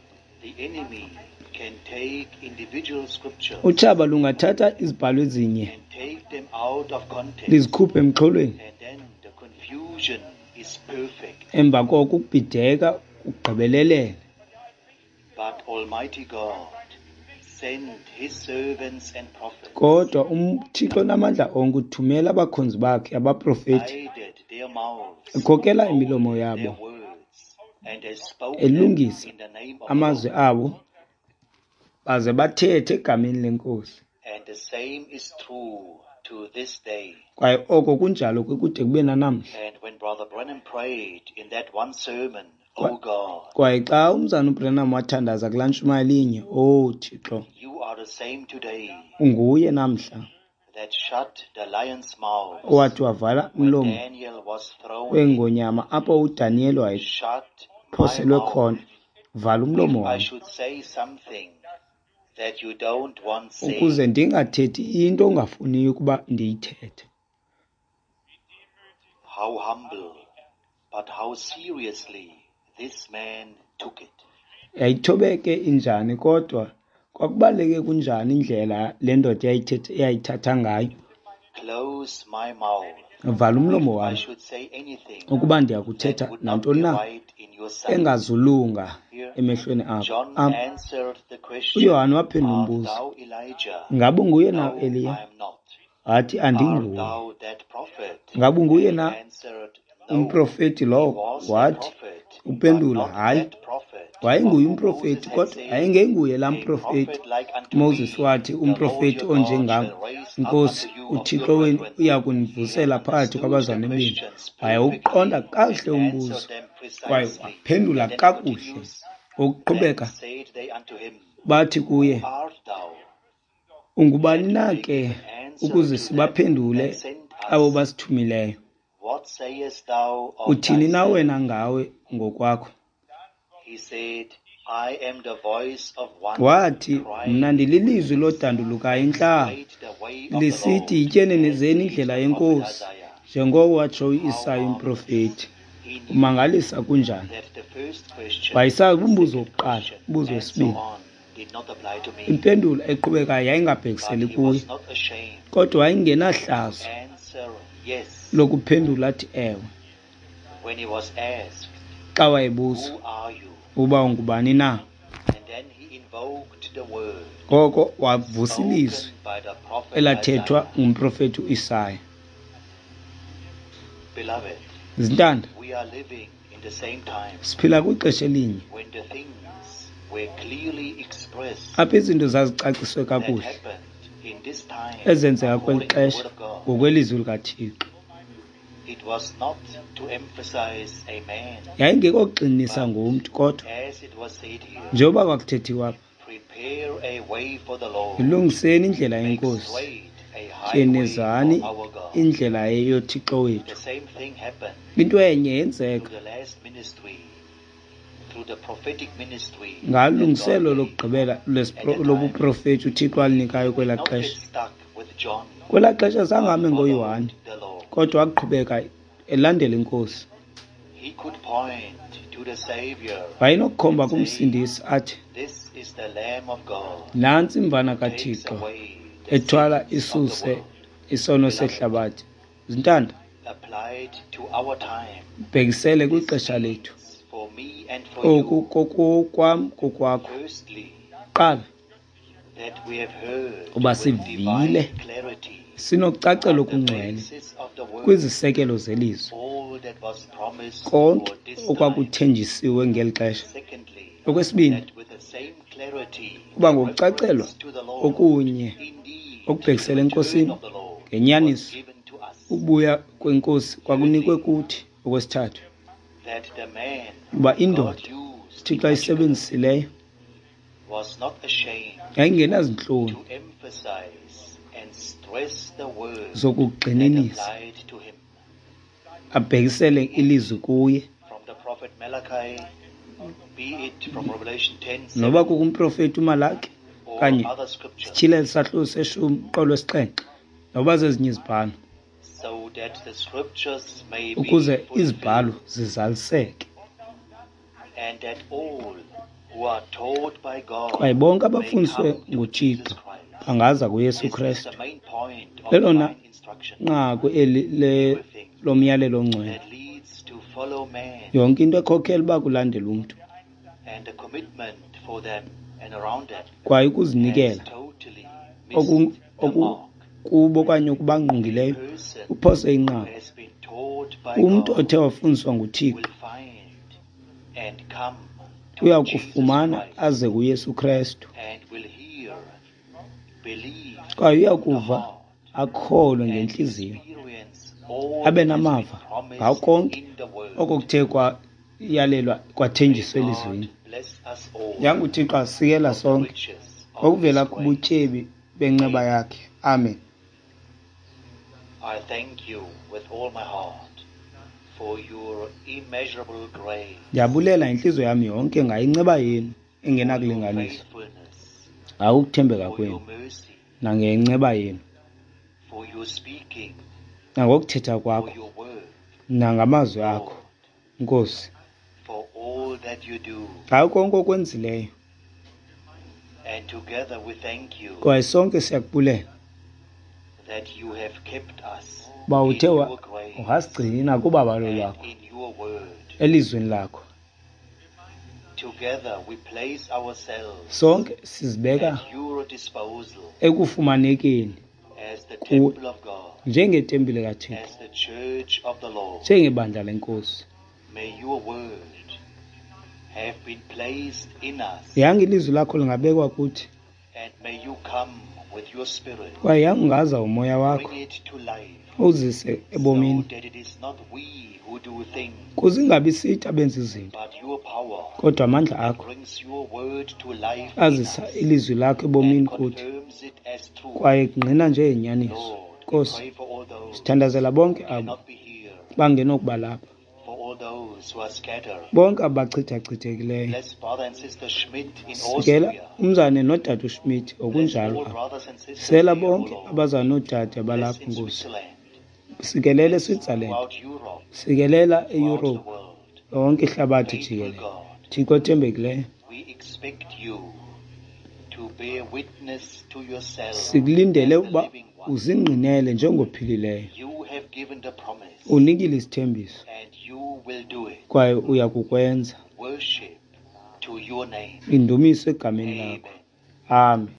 [SPEAKER 1] The enemy can take individual scriptures
[SPEAKER 2] Utshaba lungathatha izibhalo ezinye
[SPEAKER 1] and take them out of context,
[SPEAKER 2] lizikhuphe emxholweni,
[SPEAKER 1] and then the confusion is perfect.
[SPEAKER 2] emva koko ukubhideka kugqibelelele.
[SPEAKER 1] But Almighty God sent his servants and prophets,
[SPEAKER 2] Kodwa uThixo namandla onke uthumela abakhonzi bakhe abaprofethi,
[SPEAKER 1] guided their mouths,
[SPEAKER 2] ekhokela imilomo
[SPEAKER 1] their
[SPEAKER 2] yabo,
[SPEAKER 1] words, and has spoken
[SPEAKER 2] elungisa
[SPEAKER 1] in the name of the
[SPEAKER 2] amazwi
[SPEAKER 1] Lord.
[SPEAKER 2] abo, baze bathethe egameni lenkosi.
[SPEAKER 1] And the same is true to this day.
[SPEAKER 2] Kwaye oko kunjalo kude kube nanamhla.
[SPEAKER 1] And when Brother Brennan prayed in that one sermon, Oh God,
[SPEAKER 2] Kwaye xa umzana uBrenham wathandaza kulaa ntshumayelo inye, oh Thixo,
[SPEAKER 1] you are the same today
[SPEAKER 2] unguye namhla
[SPEAKER 1] that shut the lion's mouth
[SPEAKER 2] owathi wavala
[SPEAKER 1] when
[SPEAKER 2] umlomo
[SPEAKER 1] Daniel was thrown in.
[SPEAKER 2] weengonyama apho uDaniel
[SPEAKER 1] Shut my
[SPEAKER 2] wayephoselwe
[SPEAKER 1] mouth.
[SPEAKER 2] khona. Vala umlomo
[SPEAKER 1] If I
[SPEAKER 2] wami
[SPEAKER 1] should say something that you don't want
[SPEAKER 2] ukuze
[SPEAKER 1] said,
[SPEAKER 2] ndingathethi into ongafuniyo ukuba ndiyithethe.
[SPEAKER 1] how humble, but how seriously this man took it.
[SPEAKER 2] Yayithobeke injani, kodwa kwakubaleke kunjani indlela le ndoda eyayithatha ngayo.
[SPEAKER 1] Close my mouth.
[SPEAKER 2] Vala umlomo
[SPEAKER 1] If I
[SPEAKER 2] wami
[SPEAKER 1] should say anything
[SPEAKER 2] ukuba ndiyakuthetha
[SPEAKER 1] that would not
[SPEAKER 2] nantoni
[SPEAKER 1] be
[SPEAKER 2] na
[SPEAKER 1] right in your sight.
[SPEAKER 2] engazulunga
[SPEAKER 1] Here,
[SPEAKER 2] emehlweni akho.
[SPEAKER 1] John answered the question,
[SPEAKER 2] uYohane waphendula
[SPEAKER 1] Art
[SPEAKER 2] umbuzo,
[SPEAKER 1] thou Elijah?
[SPEAKER 2] ngabe unguye na
[SPEAKER 1] No, I
[SPEAKER 2] Eliya?
[SPEAKER 1] am not.
[SPEAKER 2] Athi
[SPEAKER 1] Art
[SPEAKER 2] andinguye.
[SPEAKER 1] thou that prophet?
[SPEAKER 2] Ngabe unguye
[SPEAKER 1] And he
[SPEAKER 2] na
[SPEAKER 1] answered, No.
[SPEAKER 2] umprofeti
[SPEAKER 1] He
[SPEAKER 2] lowo?
[SPEAKER 1] was a
[SPEAKER 2] Wathi
[SPEAKER 1] prophet, but
[SPEAKER 2] uphendula,
[SPEAKER 1] not
[SPEAKER 2] hayi,
[SPEAKER 1] that prophet
[SPEAKER 2] wayenguye
[SPEAKER 1] of whom
[SPEAKER 2] umprofeti,
[SPEAKER 1] Moses had
[SPEAKER 2] kodwa
[SPEAKER 1] said,
[SPEAKER 2] ayengenguye laa
[SPEAKER 1] A
[SPEAKER 2] mprofeti
[SPEAKER 1] prophet like unto
[SPEAKER 2] Moses
[SPEAKER 1] me,
[SPEAKER 2] wathi
[SPEAKER 1] the Lord
[SPEAKER 2] umprofeti
[SPEAKER 1] your God
[SPEAKER 2] onjengam,
[SPEAKER 1] shall raise up
[SPEAKER 2] inkosi
[SPEAKER 1] unto you of your
[SPEAKER 2] uThixo wenu
[SPEAKER 1] brethren.
[SPEAKER 2] uya
[SPEAKER 1] He
[SPEAKER 2] kunivusela
[SPEAKER 1] had
[SPEAKER 2] phakathi
[SPEAKER 1] understood
[SPEAKER 2] kwabazalwane
[SPEAKER 1] the
[SPEAKER 2] benu.
[SPEAKER 1] questions
[SPEAKER 2] Wayewuqonda
[SPEAKER 1] perfectly
[SPEAKER 2] kakuhle
[SPEAKER 1] and
[SPEAKER 2] umbuzo
[SPEAKER 1] answered them
[SPEAKER 2] kwaye
[SPEAKER 1] precisely.
[SPEAKER 2] waphendula
[SPEAKER 1] And then he
[SPEAKER 2] kakuhle.
[SPEAKER 1] continues,
[SPEAKER 2] Ngokuqhubeka
[SPEAKER 1] then said they unto him,
[SPEAKER 2] bathi kuye,
[SPEAKER 1] Who art thou?
[SPEAKER 2] ungubani
[SPEAKER 1] That
[SPEAKER 2] na
[SPEAKER 1] we
[SPEAKER 2] ke
[SPEAKER 1] give answer
[SPEAKER 2] ukuze
[SPEAKER 1] to
[SPEAKER 2] sibaphendule
[SPEAKER 1] them that sent
[SPEAKER 2] abo
[SPEAKER 1] us.
[SPEAKER 2] basithumileyo?
[SPEAKER 1] What sayest thou of
[SPEAKER 2] Uthini na
[SPEAKER 1] thyself?
[SPEAKER 2] wena ngawe ngokwakho?
[SPEAKER 1] He said, I am the voice of one
[SPEAKER 2] Wathi,
[SPEAKER 1] crying
[SPEAKER 2] mna
[SPEAKER 1] in the
[SPEAKER 2] ndililizwi
[SPEAKER 1] wilderness,
[SPEAKER 2] lodandulukayo
[SPEAKER 1] make
[SPEAKER 2] intlaba,
[SPEAKER 1] straight the way of the
[SPEAKER 2] lisithi
[SPEAKER 1] Lord,
[SPEAKER 2] yityeni
[SPEAKER 1] as
[SPEAKER 2] nizeni
[SPEAKER 1] saith
[SPEAKER 2] indlela
[SPEAKER 1] the
[SPEAKER 2] yenkosi,
[SPEAKER 1] prophet Isaiah.
[SPEAKER 2] njengoko watsho
[SPEAKER 1] How
[SPEAKER 2] u-Isaya
[SPEAKER 1] marvelous
[SPEAKER 2] umprofethi.
[SPEAKER 1] he knew
[SPEAKER 2] Umangalisa kunjani.
[SPEAKER 1] that the first question,
[SPEAKER 2] Wayesazi umbuzo
[SPEAKER 1] second
[SPEAKER 2] wokuqala,
[SPEAKER 1] question,
[SPEAKER 2] umbuzo
[SPEAKER 1] and so
[SPEAKER 2] wesibini.
[SPEAKER 1] on did not apply to me,
[SPEAKER 2] Impendulo eqhubekayo
[SPEAKER 1] but
[SPEAKER 2] yayingabhekiseli
[SPEAKER 1] he
[SPEAKER 2] kuye,
[SPEAKER 1] was not ashamed
[SPEAKER 2] kodwa
[SPEAKER 1] to
[SPEAKER 2] wayengenahlazo
[SPEAKER 1] answer yes
[SPEAKER 2] lokuphendula athi ewe,
[SPEAKER 1] when he was asked,
[SPEAKER 2] xa wayebuzwa
[SPEAKER 1] Who are you?
[SPEAKER 2] uba ungubani na.
[SPEAKER 1] And then he invoked the word
[SPEAKER 2] Ngoko wavusa
[SPEAKER 1] spoken
[SPEAKER 2] ilizwi
[SPEAKER 1] by the prophet
[SPEAKER 2] elathethwa
[SPEAKER 1] Isaiah.
[SPEAKER 2] ngumprofethi u-Isaya.
[SPEAKER 1] Beloved,
[SPEAKER 2] Zintanda,
[SPEAKER 1] we are living in the same time
[SPEAKER 2] siphila kwixesha elinye
[SPEAKER 1] when the things were clearly expressed
[SPEAKER 2] apho izinto zazicaciswe
[SPEAKER 1] that
[SPEAKER 2] kakuhle
[SPEAKER 1] happened in this time
[SPEAKER 2] ezenzeka kweli
[SPEAKER 1] according to the word
[SPEAKER 2] xesha
[SPEAKER 1] of God.
[SPEAKER 2] ngokwelizwi likaThixo.
[SPEAKER 1] It was not to emphasize a man,
[SPEAKER 2] Yayingekoqinisa ngomntu, kodwa
[SPEAKER 1] as it was said here,
[SPEAKER 2] njengoba kwakuthethiwa apha,
[SPEAKER 1] prepare a way for the Lord,
[SPEAKER 2] ilungiseni indlela
[SPEAKER 1] make
[SPEAKER 2] yenkosi,
[SPEAKER 1] straight a highway
[SPEAKER 2] tyenezani
[SPEAKER 1] for our God.
[SPEAKER 2] indlela yoThixo wethu.
[SPEAKER 1] The same thing happened
[SPEAKER 2] Into enye
[SPEAKER 1] through
[SPEAKER 2] yenzeka
[SPEAKER 1] the last ministry, through the prophetic ministry.
[SPEAKER 2] ngalungiselo
[SPEAKER 1] that God
[SPEAKER 2] lokugqibela
[SPEAKER 1] time.
[SPEAKER 2] lobuprofethi uThixo alinikayo
[SPEAKER 1] did
[SPEAKER 2] kwela
[SPEAKER 1] not get
[SPEAKER 2] xesha.
[SPEAKER 1] stuck with John,
[SPEAKER 2] Kwela xesha
[SPEAKER 1] but
[SPEAKER 2] zangahambe
[SPEAKER 1] followed
[SPEAKER 2] ngoYohane,
[SPEAKER 1] the Lord.
[SPEAKER 2] kodwa waqhubeka elandela inkosi.
[SPEAKER 1] He could point to the Savior.
[SPEAKER 2] Wayenokukhomba
[SPEAKER 1] and say,
[SPEAKER 2] kumsindisi athi,
[SPEAKER 1] This is the Lamb of God,
[SPEAKER 2] nantsi imvana
[SPEAKER 1] who takes
[SPEAKER 2] kaThixo
[SPEAKER 1] away the
[SPEAKER 2] ethwala
[SPEAKER 1] sins of the
[SPEAKER 2] isuse
[SPEAKER 1] world.
[SPEAKER 2] isono sehlabathi. Zintanda,
[SPEAKER 1] Applied to our time.
[SPEAKER 2] bhekisele
[SPEAKER 1] This
[SPEAKER 2] kwixesha lethu.
[SPEAKER 1] means for me and for
[SPEAKER 2] Oku
[SPEAKER 1] you.
[SPEAKER 2] kokwam kokwakho.
[SPEAKER 1] Firstly,
[SPEAKER 2] Qala,
[SPEAKER 1] that we have heard
[SPEAKER 2] uba
[SPEAKER 1] with
[SPEAKER 2] sivile
[SPEAKER 1] divine clarity
[SPEAKER 2] sinokucacela
[SPEAKER 1] on the
[SPEAKER 2] okungcwele
[SPEAKER 1] basis of the word
[SPEAKER 2] kwizisekelo zelizwi
[SPEAKER 1] all that was promised
[SPEAKER 2] konke
[SPEAKER 1] for this time.
[SPEAKER 2] okwakuthenjisiwe ngeli xesha.
[SPEAKER 1] Secondly,
[SPEAKER 2] Okwesibini,
[SPEAKER 1] that with the same clarity,
[SPEAKER 2] uba ngokucacelwa
[SPEAKER 1] reference to the Lord,
[SPEAKER 2] okunye
[SPEAKER 1] indeed,
[SPEAKER 2] okubhekisele
[SPEAKER 1] the
[SPEAKER 2] enkosini,
[SPEAKER 1] return of the Lord
[SPEAKER 2] ngenyaniso
[SPEAKER 1] was given to us,
[SPEAKER 2] ubuya kwenkosi kwakunikwe kuthi. Okwesithathu,
[SPEAKER 1] that the man
[SPEAKER 2] uba
[SPEAKER 1] God
[SPEAKER 2] indoda
[SPEAKER 1] used
[SPEAKER 2] Thixo ayisebenzisileyo
[SPEAKER 1] was not ashamed
[SPEAKER 2] yayingenazintloni
[SPEAKER 1] to emphasize and stress the word that
[SPEAKER 2] zokugxininisa,
[SPEAKER 1] applied to him.
[SPEAKER 2] abhekisele ilizwi kuye,
[SPEAKER 1] From the prophet Malachi, be it from Revelation 10,
[SPEAKER 2] noba kukumprofeti uMalaki
[SPEAKER 1] or
[SPEAKER 2] kanye
[SPEAKER 1] other scriptures,
[SPEAKER 2] sityhilele isahluko seshumi uqolo wesixhenxe, noba zezinye izibhalo,
[SPEAKER 1] so that the scriptures may
[SPEAKER 2] ukuze
[SPEAKER 1] be fulfilled,
[SPEAKER 2] izibhalo zizaliseke,
[SPEAKER 1] and that all who are taught by God
[SPEAKER 2] kwaye bonke
[SPEAKER 1] may
[SPEAKER 2] abafundiswe
[SPEAKER 1] come to
[SPEAKER 2] nguThixo
[SPEAKER 1] Jesus Christ.
[SPEAKER 2] bangaza kuYesu
[SPEAKER 1] This is
[SPEAKER 2] Kristu.
[SPEAKER 1] the main point of
[SPEAKER 2] Lelona
[SPEAKER 1] divine instruction
[SPEAKER 2] nqaku lomyalelo ongcwele,
[SPEAKER 1] that leads to follow man,
[SPEAKER 2] yonke into ekhokhela uba kulandela umntu,
[SPEAKER 1] and the commitment for them and around them
[SPEAKER 2] kwaye
[SPEAKER 1] has
[SPEAKER 2] ukuzinikela
[SPEAKER 1] totally
[SPEAKER 2] oku-
[SPEAKER 1] missed the
[SPEAKER 2] oku-
[SPEAKER 1] mark.
[SPEAKER 2] kubo okanye ukubangqongileyo
[SPEAKER 1] Person
[SPEAKER 2] uphose
[SPEAKER 1] who
[SPEAKER 2] inqaku.
[SPEAKER 1] has been taught by
[SPEAKER 2] Umntu
[SPEAKER 1] God
[SPEAKER 2] othe wafundiswa
[SPEAKER 1] will
[SPEAKER 2] nguThixo
[SPEAKER 1] find and come to
[SPEAKER 2] uya
[SPEAKER 1] Jesus
[SPEAKER 2] kufumana
[SPEAKER 1] Christ
[SPEAKER 2] aze kuYesu Kristu,
[SPEAKER 1] and will hear, believe,
[SPEAKER 2] kwaye uya
[SPEAKER 1] from the
[SPEAKER 2] kuva
[SPEAKER 1] heart,
[SPEAKER 2] akholwe
[SPEAKER 1] and
[SPEAKER 2] ngentliziyo,
[SPEAKER 1] experience all
[SPEAKER 2] abe
[SPEAKER 1] that has been
[SPEAKER 2] namava
[SPEAKER 1] promised
[SPEAKER 2] ngawo konke
[SPEAKER 1] in the word.
[SPEAKER 2] oko kuthe kwayalelwa
[SPEAKER 1] May
[SPEAKER 2] kwathenjiswa
[SPEAKER 1] God
[SPEAKER 2] elizwini.
[SPEAKER 1] bless us all
[SPEAKER 2] NyanguThixo asikela
[SPEAKER 1] of the
[SPEAKER 2] sonke
[SPEAKER 1] riches of
[SPEAKER 2] okuvela
[SPEAKER 1] His grace.
[SPEAKER 2] kubutyebi benceba yakhe. Amen.
[SPEAKER 1] I thank you with all my heart for your immeasurable grace,
[SPEAKER 2] Ndiyabulela inhliziyo yami yonke ngayinceba yenu
[SPEAKER 1] for your
[SPEAKER 2] engenakulinganiswa,
[SPEAKER 1] faithfulness,
[SPEAKER 2] akuthembeka
[SPEAKER 1] for your
[SPEAKER 2] kwenu
[SPEAKER 1] mercy,
[SPEAKER 2] nangenceba yenu,
[SPEAKER 1] for your speaking,
[SPEAKER 2] nangokuthetha
[SPEAKER 1] for
[SPEAKER 2] kwakho
[SPEAKER 1] your word,
[SPEAKER 2] nangamazwi akho,
[SPEAKER 1] Lord,
[SPEAKER 2] Nkosi,
[SPEAKER 1] for all that you do.
[SPEAKER 2] ngawo konke okwenzileyo.
[SPEAKER 1] And together we thank you
[SPEAKER 2] Kwaye sonke siyakubulela
[SPEAKER 1] that you have kept us
[SPEAKER 2] uba
[SPEAKER 1] in
[SPEAKER 2] uthe
[SPEAKER 1] your grace
[SPEAKER 2] wasigcina kubabalo
[SPEAKER 1] and
[SPEAKER 2] lwakho
[SPEAKER 1] in your word.
[SPEAKER 2] elizweni lakho.
[SPEAKER 1] Together we place ourselves
[SPEAKER 2] Sonke sizibeka
[SPEAKER 1] at your disposal
[SPEAKER 2] ekufumanekeni
[SPEAKER 1] as the temple of God,
[SPEAKER 2] njengetempile kaThixo,
[SPEAKER 1] as the church of the Lord.
[SPEAKER 2] njengebandla lenkosi.
[SPEAKER 1] May your word have been placed in us,
[SPEAKER 2] Yange ilizwi lakho lingabekwa kuthi,
[SPEAKER 1] and may you come with your spirit.
[SPEAKER 2] kwaye yangaza umoya wakho
[SPEAKER 1] Bring it to life.
[SPEAKER 2] uzise ebomini,
[SPEAKER 1] So that it is not we who do things,
[SPEAKER 2] kuze ingabi sithi abenza izinto,
[SPEAKER 1] but your power
[SPEAKER 2] kodwa amandla
[SPEAKER 1] that
[SPEAKER 2] akho
[SPEAKER 1] brings your word to life in
[SPEAKER 2] azisa
[SPEAKER 1] us
[SPEAKER 2] ilizwi lakho ebomini
[SPEAKER 1] and
[SPEAKER 2] kuthi,
[SPEAKER 1] confirms it as true.
[SPEAKER 2] kwaye kungqina nje inyaniso.
[SPEAKER 1] Lord, we
[SPEAKER 2] Nkosi,
[SPEAKER 1] pray for all those
[SPEAKER 2] sithandazela bonke
[SPEAKER 1] who
[SPEAKER 2] abo
[SPEAKER 1] cannot be here,
[SPEAKER 2] bangenokuba lapha,
[SPEAKER 1] for all those who are scattered.
[SPEAKER 2] bonke abachithachithekileyo.
[SPEAKER 1] Bless brother and sister Schmidt in
[SPEAKER 2] Sikela
[SPEAKER 1] Austria.
[SPEAKER 2] umzane nodade uSchmidt
[SPEAKER 1] Bless
[SPEAKER 2] okunjalo
[SPEAKER 1] all
[SPEAKER 2] apha.
[SPEAKER 1] brothers and sisters
[SPEAKER 2] Sela
[SPEAKER 1] here,
[SPEAKER 2] bonke
[SPEAKER 1] O Lord.
[SPEAKER 2] abazana nodade
[SPEAKER 1] Bless
[SPEAKER 2] abalapha
[SPEAKER 1] in
[SPEAKER 2] Nkosi.
[SPEAKER 1] Switzerland.
[SPEAKER 2] Sikelele
[SPEAKER 1] Bless
[SPEAKER 2] eSwitzerland,
[SPEAKER 1] throughout Europe,
[SPEAKER 2] sikelela
[SPEAKER 1] throughout the
[SPEAKER 2] eEurope,
[SPEAKER 1] world.
[SPEAKER 2] lonke ihlabathi
[SPEAKER 1] Faithful
[SPEAKER 2] jikelele.
[SPEAKER 1] God,
[SPEAKER 2] Thixo othembekileyo,
[SPEAKER 1] we expect you to bear witness to yourself as
[SPEAKER 2] sikulindele
[SPEAKER 1] the
[SPEAKER 2] ukuba
[SPEAKER 1] living one.
[SPEAKER 2] uzingqinele njengophilileyo.
[SPEAKER 1] You have given the promise,
[SPEAKER 2] Unikile isithembiso
[SPEAKER 1] and you will do it.
[SPEAKER 2] kwaye uya kukwenza.
[SPEAKER 1] Worship to your name.
[SPEAKER 2] Indumiso egameni lakho.
[SPEAKER 1] Amen.
[SPEAKER 2] Amen.